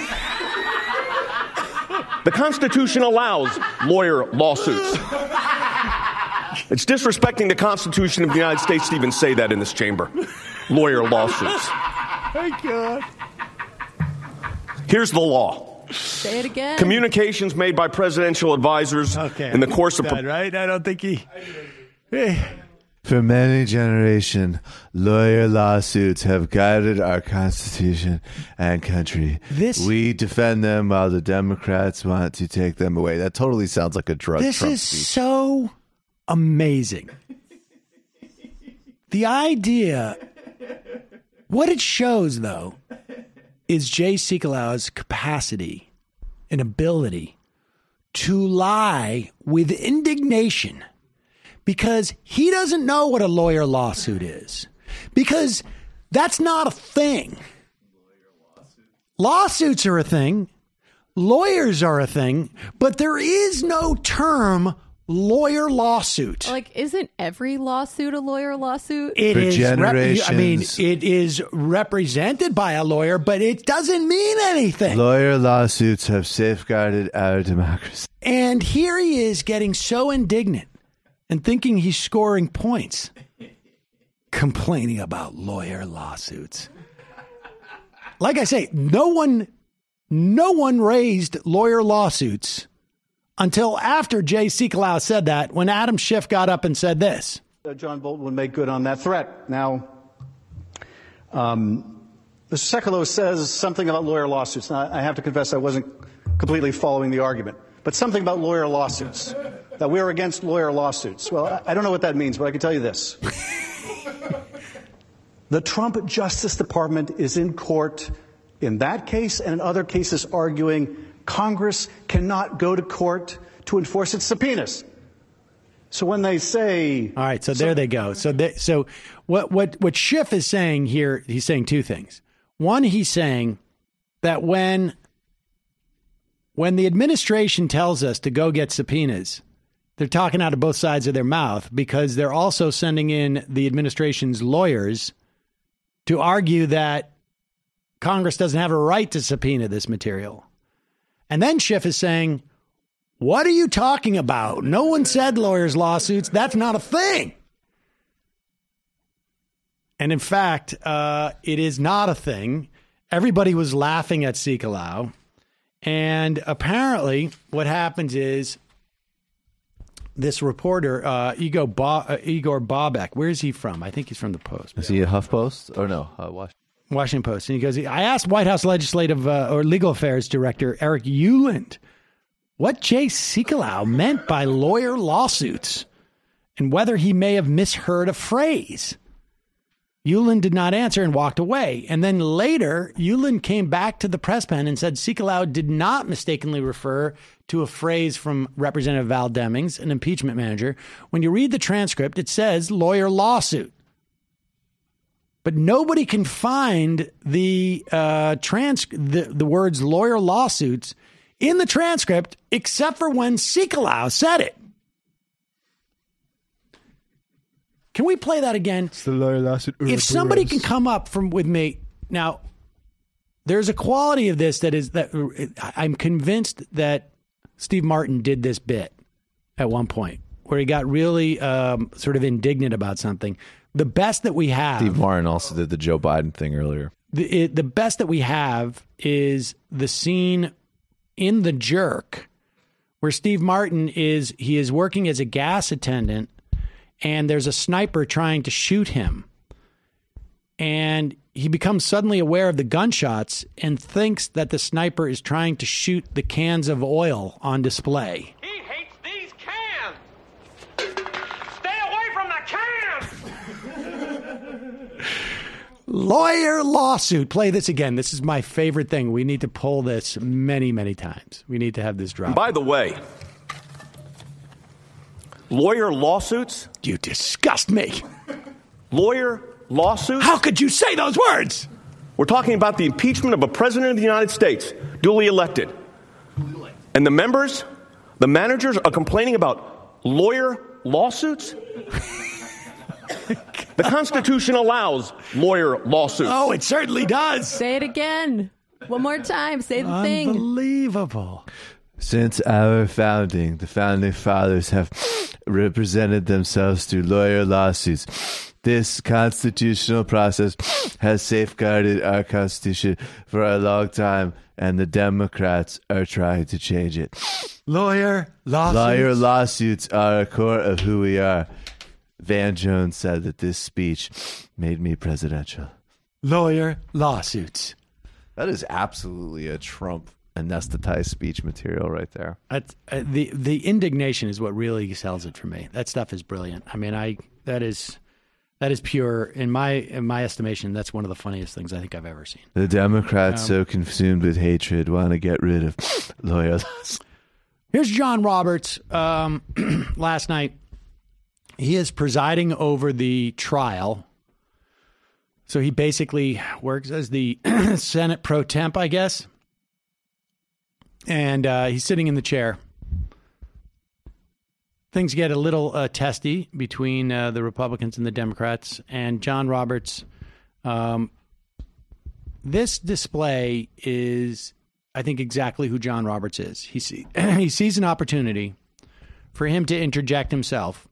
The Constitution allows lawyer lawsuits. It's disrespecting the Constitution of the United States to even say that in this chamber. Lawyer lawsuits. Thank God. Here's the law. Say it again. Communications made by presidential advisors Okay, in the course of... that, right? I don't think he... Hey. For many generations, lawyer lawsuits have guided our Constitution and country. This- we defend them while the Democrats want to take them away. That totally sounds like a drug This Trump is speech. so amazing. The idea, what it shows, though, is Jay Sekulau's capacity and ability to lie with indignation because he doesn't know what a lawyer lawsuit is, because that's not a thing. Lawsuits are a thing. Lawyers are a thing, but there is no term lawyer lawsuit. Like, isn't every lawsuit a lawyer lawsuit? It For is. Rep- I mean, generations. it is represented by a lawyer, but it doesn't mean anything. Lawyer lawsuits have safeguarded our democracy. And here he is getting so indignant and thinking he's scoring points, complaining about lawyer lawsuits. Like I say, no one, no one raised lawyer lawsuits until after Jay Sekulow said that, when Adam Schiff got up and said this. Uh, John Bolton would make good on that threat. Now, um, Mister Sekulow says something about lawyer lawsuits. Now, I have to confess I wasn't completely following the argument, but something about lawyer lawsuits, that we're against lawyer lawsuits. Well, I, I don't know what that means, but I can tell you this. The Trump Justice Department is in court in that case and in other cases arguing Congress cannot go to court to enforce its subpoenas. So when they say... All right, so there they go. So they, so what, what, what Schiff is saying here, he's saying two things. One, he's saying that when, when the administration tells us to go get subpoenas, they're talking out of both sides of their mouth, because they're also sending in the administration's lawyers to argue that Congress doesn't have a right to subpoena this material. And then Schiff is saying, what are you talking about? No one said lawyers' lawsuits. That's not a thing. And in fact, uh, it is not a thing. Everybody was laughing at Sekulow. And apparently what happens is this reporter, uh, Igor, Bo- uh, Igor Bobek, where is he from? I think he's from the Post. Is he a HuffPost? Or no, uh, Washington? Washington Post. And he goes, I asked White House Legislative uh, or Legal Affairs Director Eric Ueland what Jay Sekulow meant by lawyer lawsuits and whether he may have misheard a phrase. Ueland did not answer and walked away. And then later, Ueland came back to the press pen and said Sekulow did not mistakenly refer to a phrase from Representative Val Demings, an impeachment manager. When you read the transcript, it says lawyer lawsuit. But nobody can find the uh, trans the, the words lawyer lawsuits in the transcript except for when Sekulow said it. Can we play that again? It's the lawyer lawsuit. If somebody can come up from with me now, there's a quality of this that is that I'm convinced that Steve Martin did this bit at one point where he got really um, sort of indignant about something. The best that we have... Steve Martin also did the Joe Biden thing earlier. The, it, the best that we have is the scene in The Jerk where Steve Martin is, he is working as a gas attendant and there's a sniper trying to shoot him. And he becomes suddenly aware of the gunshots and thinks that the sniper is trying to shoot the cans of oil on display. He hates these cans. Stay away from the cans. Lawyer lawsuit. Play this again. This is my favorite thing. We need to pull this many, many times. We need to have this drop. By the way, lawyer lawsuits? You disgust me. Lawyer lawsuits? How could you say those words? We're talking about the impeachment of a president of the United States, duly elected. And the members, the managers are complaining about lawyer lawsuits? The Constitution allows lawyer lawsuits. Oh, it certainly does. Say it again. One more time. Say the thing. Unbelievable. Since our founding, the founding fathers have represented themselves through lawyer lawsuits. This constitutional process has safeguarded our Constitution for a long time, and the Democrats are trying to change it. Lawyer lawsuits. Lawyer lawsuits are a core of who we are. Van Jones said that this speech made me presidential. Lawyer lawsuits. That is absolutely a Trump anesthetized speech material right there. That's, uh, the the indignation is what really sells it for me. That stuff is brilliant. I mean, I that is that is pure in my in my estimation. That's one of the funniest things I think I've ever seen. The Democrats, Um, so consumed with hatred, want to get rid of lawyer lawsuits. Here's John Roberts um, last night. He is presiding over the trial. So he basically works as the Senate pro temp, I guess. And uh, he's sitting in the chair. Things get a little uh, testy between uh, the Republicans and the Democrats. And John Roberts, um, this display is, I think, exactly who John Roberts is. He, see, he sees an opportunity for him to interject himself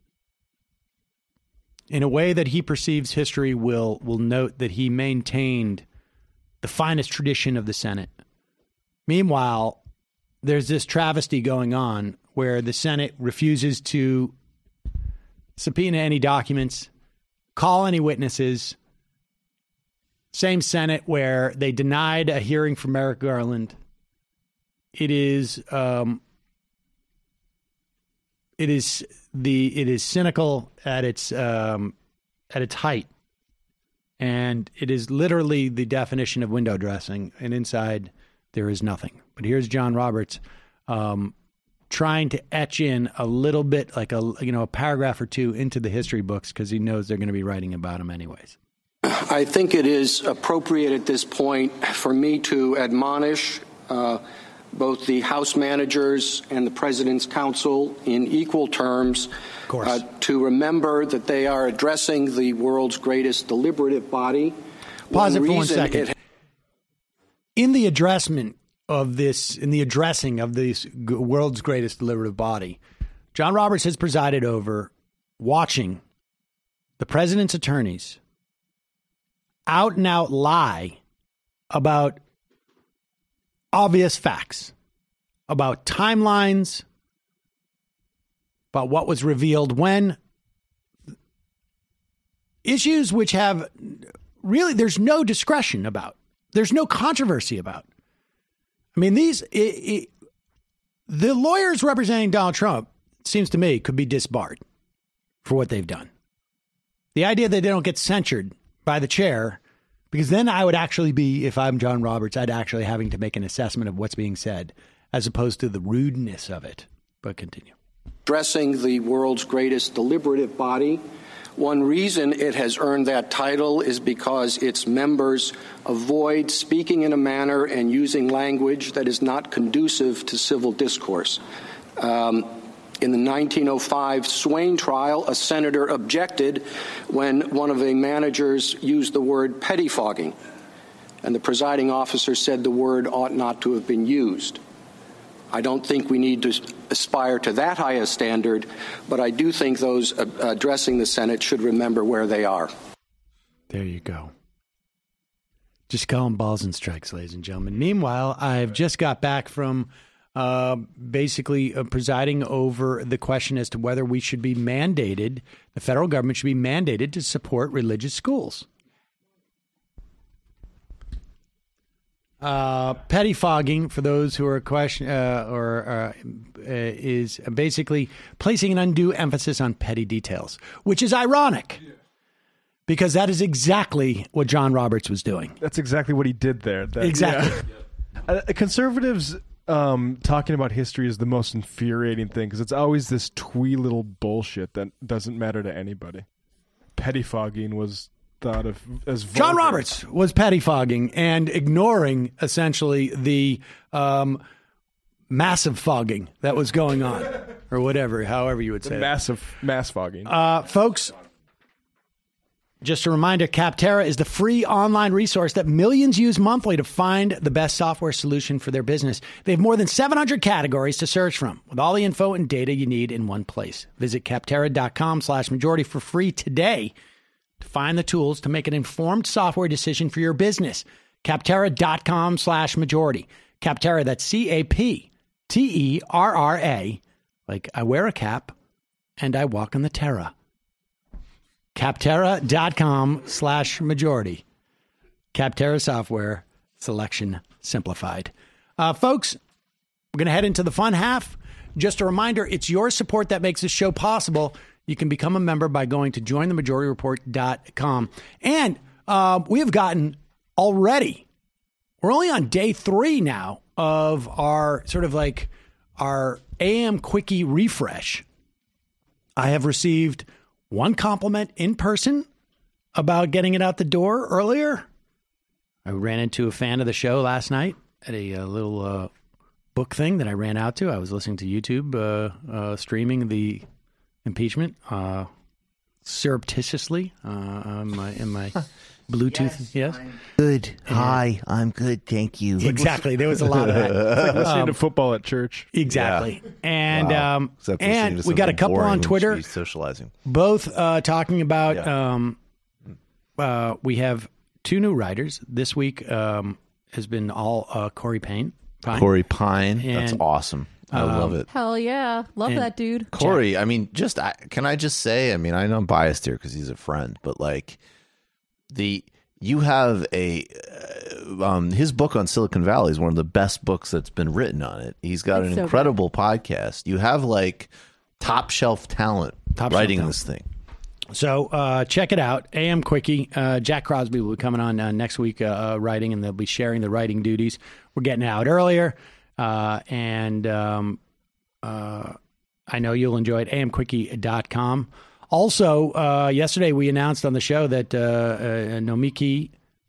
in a way that he perceives history will will note that he maintained the finest tradition of the Senate. Meanwhile, there's this travesty going on where the Senate refuses to subpoena any documents, call any witnesses. Same Senate where they denied a hearing for Merrick Garland. It is um, it is the it is cynical at its um, at its height, and it is literally the definition of window dressing. And inside there is nothing. But here's John Roberts um, trying to etch in a little bit, like a you know a paragraph or two into the history books because he knows they're going to be writing about him anyways. I think it is appropriate at this point for me to admonish uh, both the House managers and the President's counsel in equal terms uh, to remember that they are addressing the world's greatest deliberative body. Pause One it for one reason second. it- In the addressment of this, in the addressing of this g- world's greatest deliberative body, John Roberts has presided over watching the president's attorneys out and out lie about obvious facts, about timelines, about what was revealed when, issues which have really, there's no discretion about. There's no controversy about. I mean, these, it, it, the lawyers representing Donald Trump, it seems to me, could be disbarred for what they've done. The idea that they don't get censured by the chair, because then I would actually be, if I'm John Roberts, I'd actually having to make an assessment of what's being said, as opposed to the rudeness of it. But continue. addressing the world's greatest deliberative body. One reason it has earned that title is because its members avoid speaking in a manner and using language that is not conducive to civil discourse. Um, in the nineteen oh five Swain trial, a senator objected when one of the managers used the word pettifogging, and the presiding officer said the word ought not to have been used. I don't think we need to aspire to that high a standard, but I do think those uh, addressing the Senate should remember where they are. There you go. Just call them balls and strikes, ladies and gentlemen. Meanwhile, I've just got back from uh, basically uh, presiding over the question as to whether we should be mandated, the federal government should be mandated to support religious schools. Uh, pettifogging, for those who are question uh, or uh, uh, is basically placing an undue emphasis on petty details, which is ironic because that is exactly what John Roberts was doing. That's exactly what he did there. That, Exactly. yeah. Uh, conservatives um, talking about history is the most infuriating thing because it's always this twee little bullshit that doesn't matter to anybody. Pettifogging was thought of as vulgar. John Roberts was pettifogging and ignoring essentially the um, massive fogging that was going on. or whatever, however you would say. Massive mass fogging. Uh, folks, just a reminder, Capterra is the free online resource that millions use monthly to find the best software solution for their business. They have more than seven hundred categories to search from, with all the info and data you need in one place. Visit capterra.com slash majority for free today to find the tools to make an informed software decision for your business. Capterra.com slash majority. Capterra, that's C A P T E R R A, like I wear a cap and I walk on the Terra. Capterra.com slash majority. Capterra software, selection simplified. Uh, folks, we're going to head into the fun half. Just a reminder, it's your support that makes this show possible. You can become a member by going to join the majority report dot com. And uh, we have gotten already, we're only on day three now of our sort of like our A M Quickie refresh. I have received one compliment in person about getting it out the door earlier. I ran into a fan of the show last night at a, a little uh, book thing that I ran out to. I was listening to YouTube, uh, uh, streaming the impeachment uh, surreptitiously uh, on my, in my Bluetooth. Yes. yes? Good. And Hi, I'm good. Thank you. Exactly. There was a lot of that. It's like listening Um, to football at church. Exactly. Yeah. And Wow. um, Except listening and to we got a something couple boring on when you Twitter, should be socializing. both uh, talking about. Yeah. Um, uh, we have two new writers this week. Um, has been all uh, Corey Payne. Pine. Corey Pine. That's And, awesome. I um, love it. Hell yeah. Love And- that dude. Corey, I mean, just I, can I just say? I mean, I know I'm biased here because he's a friend, but like the you have a uh, um, his book on Silicon Valley is one of the best books that's been written on it. He's got It's an so incredible podcast. You have like top shelf talent Top shelf writing talent. this thing. So uh, check it out. A M Quickie. Uh, Jack Crosby will be coming on uh, next week uh, uh, writing, and they'll be sharing the writing duties. We're getting it out earlier. Uh, and um, uh, I know you'll enjoy it. A M quickie dot com. Also, uh, yesterday we announced on the show that uh, uh, Nomiki,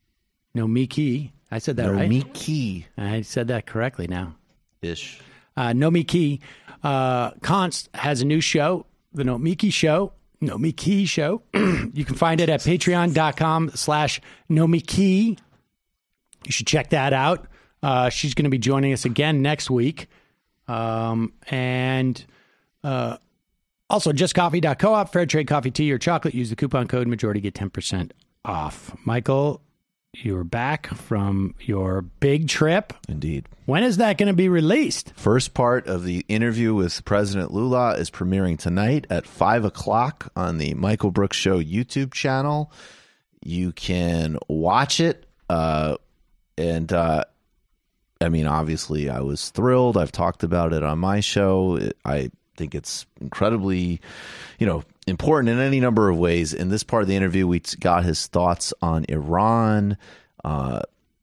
Nomiki, I said that right? Nomiki. I said that correctly now. Ish. Uh, Nomiki uh, Const has a new show, The Nomiki Show. Nomiki Show. You can find it at patreon.com slash Nomiki. You should check that out. Uh, she's going to be joining us again next week. Um, and uh, also, just coffee dot coop, fair trade coffee, tea, or chocolate. Use the coupon code majority, get ten percent off. Michael, you're back from your big trip. Indeed. When is that going to be released? First part of the interview with President Lula is premiering tonight at five o'clock on the Michael Brooks Show YouTube channel. You can watch it. Uh, and, uh, I mean, obviously, I was thrilled. I've talked about it on my show. It, I think it's incredibly, you know, important in any number of ways. In this part of the interview, we got his thoughts on Iran, uh,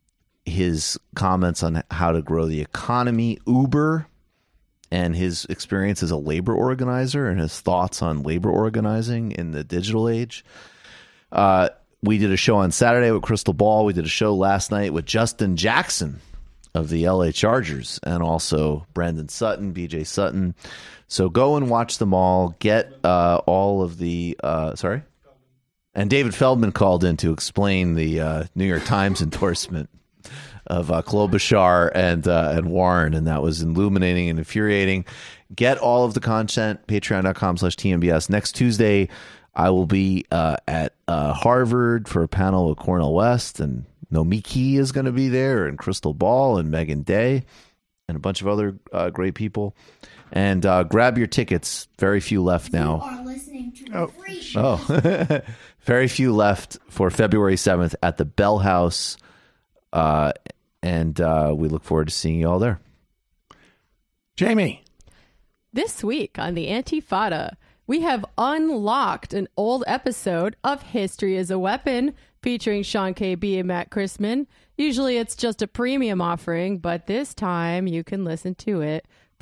his comments on how to grow the economy, Uber, and his experience as a labor organizer and his thoughts on labor organizing in the digital age. Uh, we did a show on Saturday with Crystal Ball. We did a show last night with Justin Jackson of the L A Chargers, and also Brandon Sutton, B J Sutton. So go and watch them all. Get uh, all of the uh, sorry, and David Feldman called in to explain the uh, New York Times endorsement of uh, Klobuchar and uh, and Warren, and that was illuminating and infuriating. Get all of the content, patreon.com slash TMBS. Next Tuesday, I will be uh, at uh, Harvard for a panel with Cornel West, and Nomiki is going to be there, and Crystal Ball, and Megan Day, and a bunch of other uh, great people. And uh, grab your tickets. Very few left now. You are listening to Oh. a free show. Oh, very few left for February seventh at the Bell House. Uh, and uh, we look forward to seeing you all there. Jamie. This week on the Antifada, we have unlocked an old episode of History is a Weapon featuring Sean K B and Matt Chrisman. Usually it's just a premium offering, but this time you can listen to it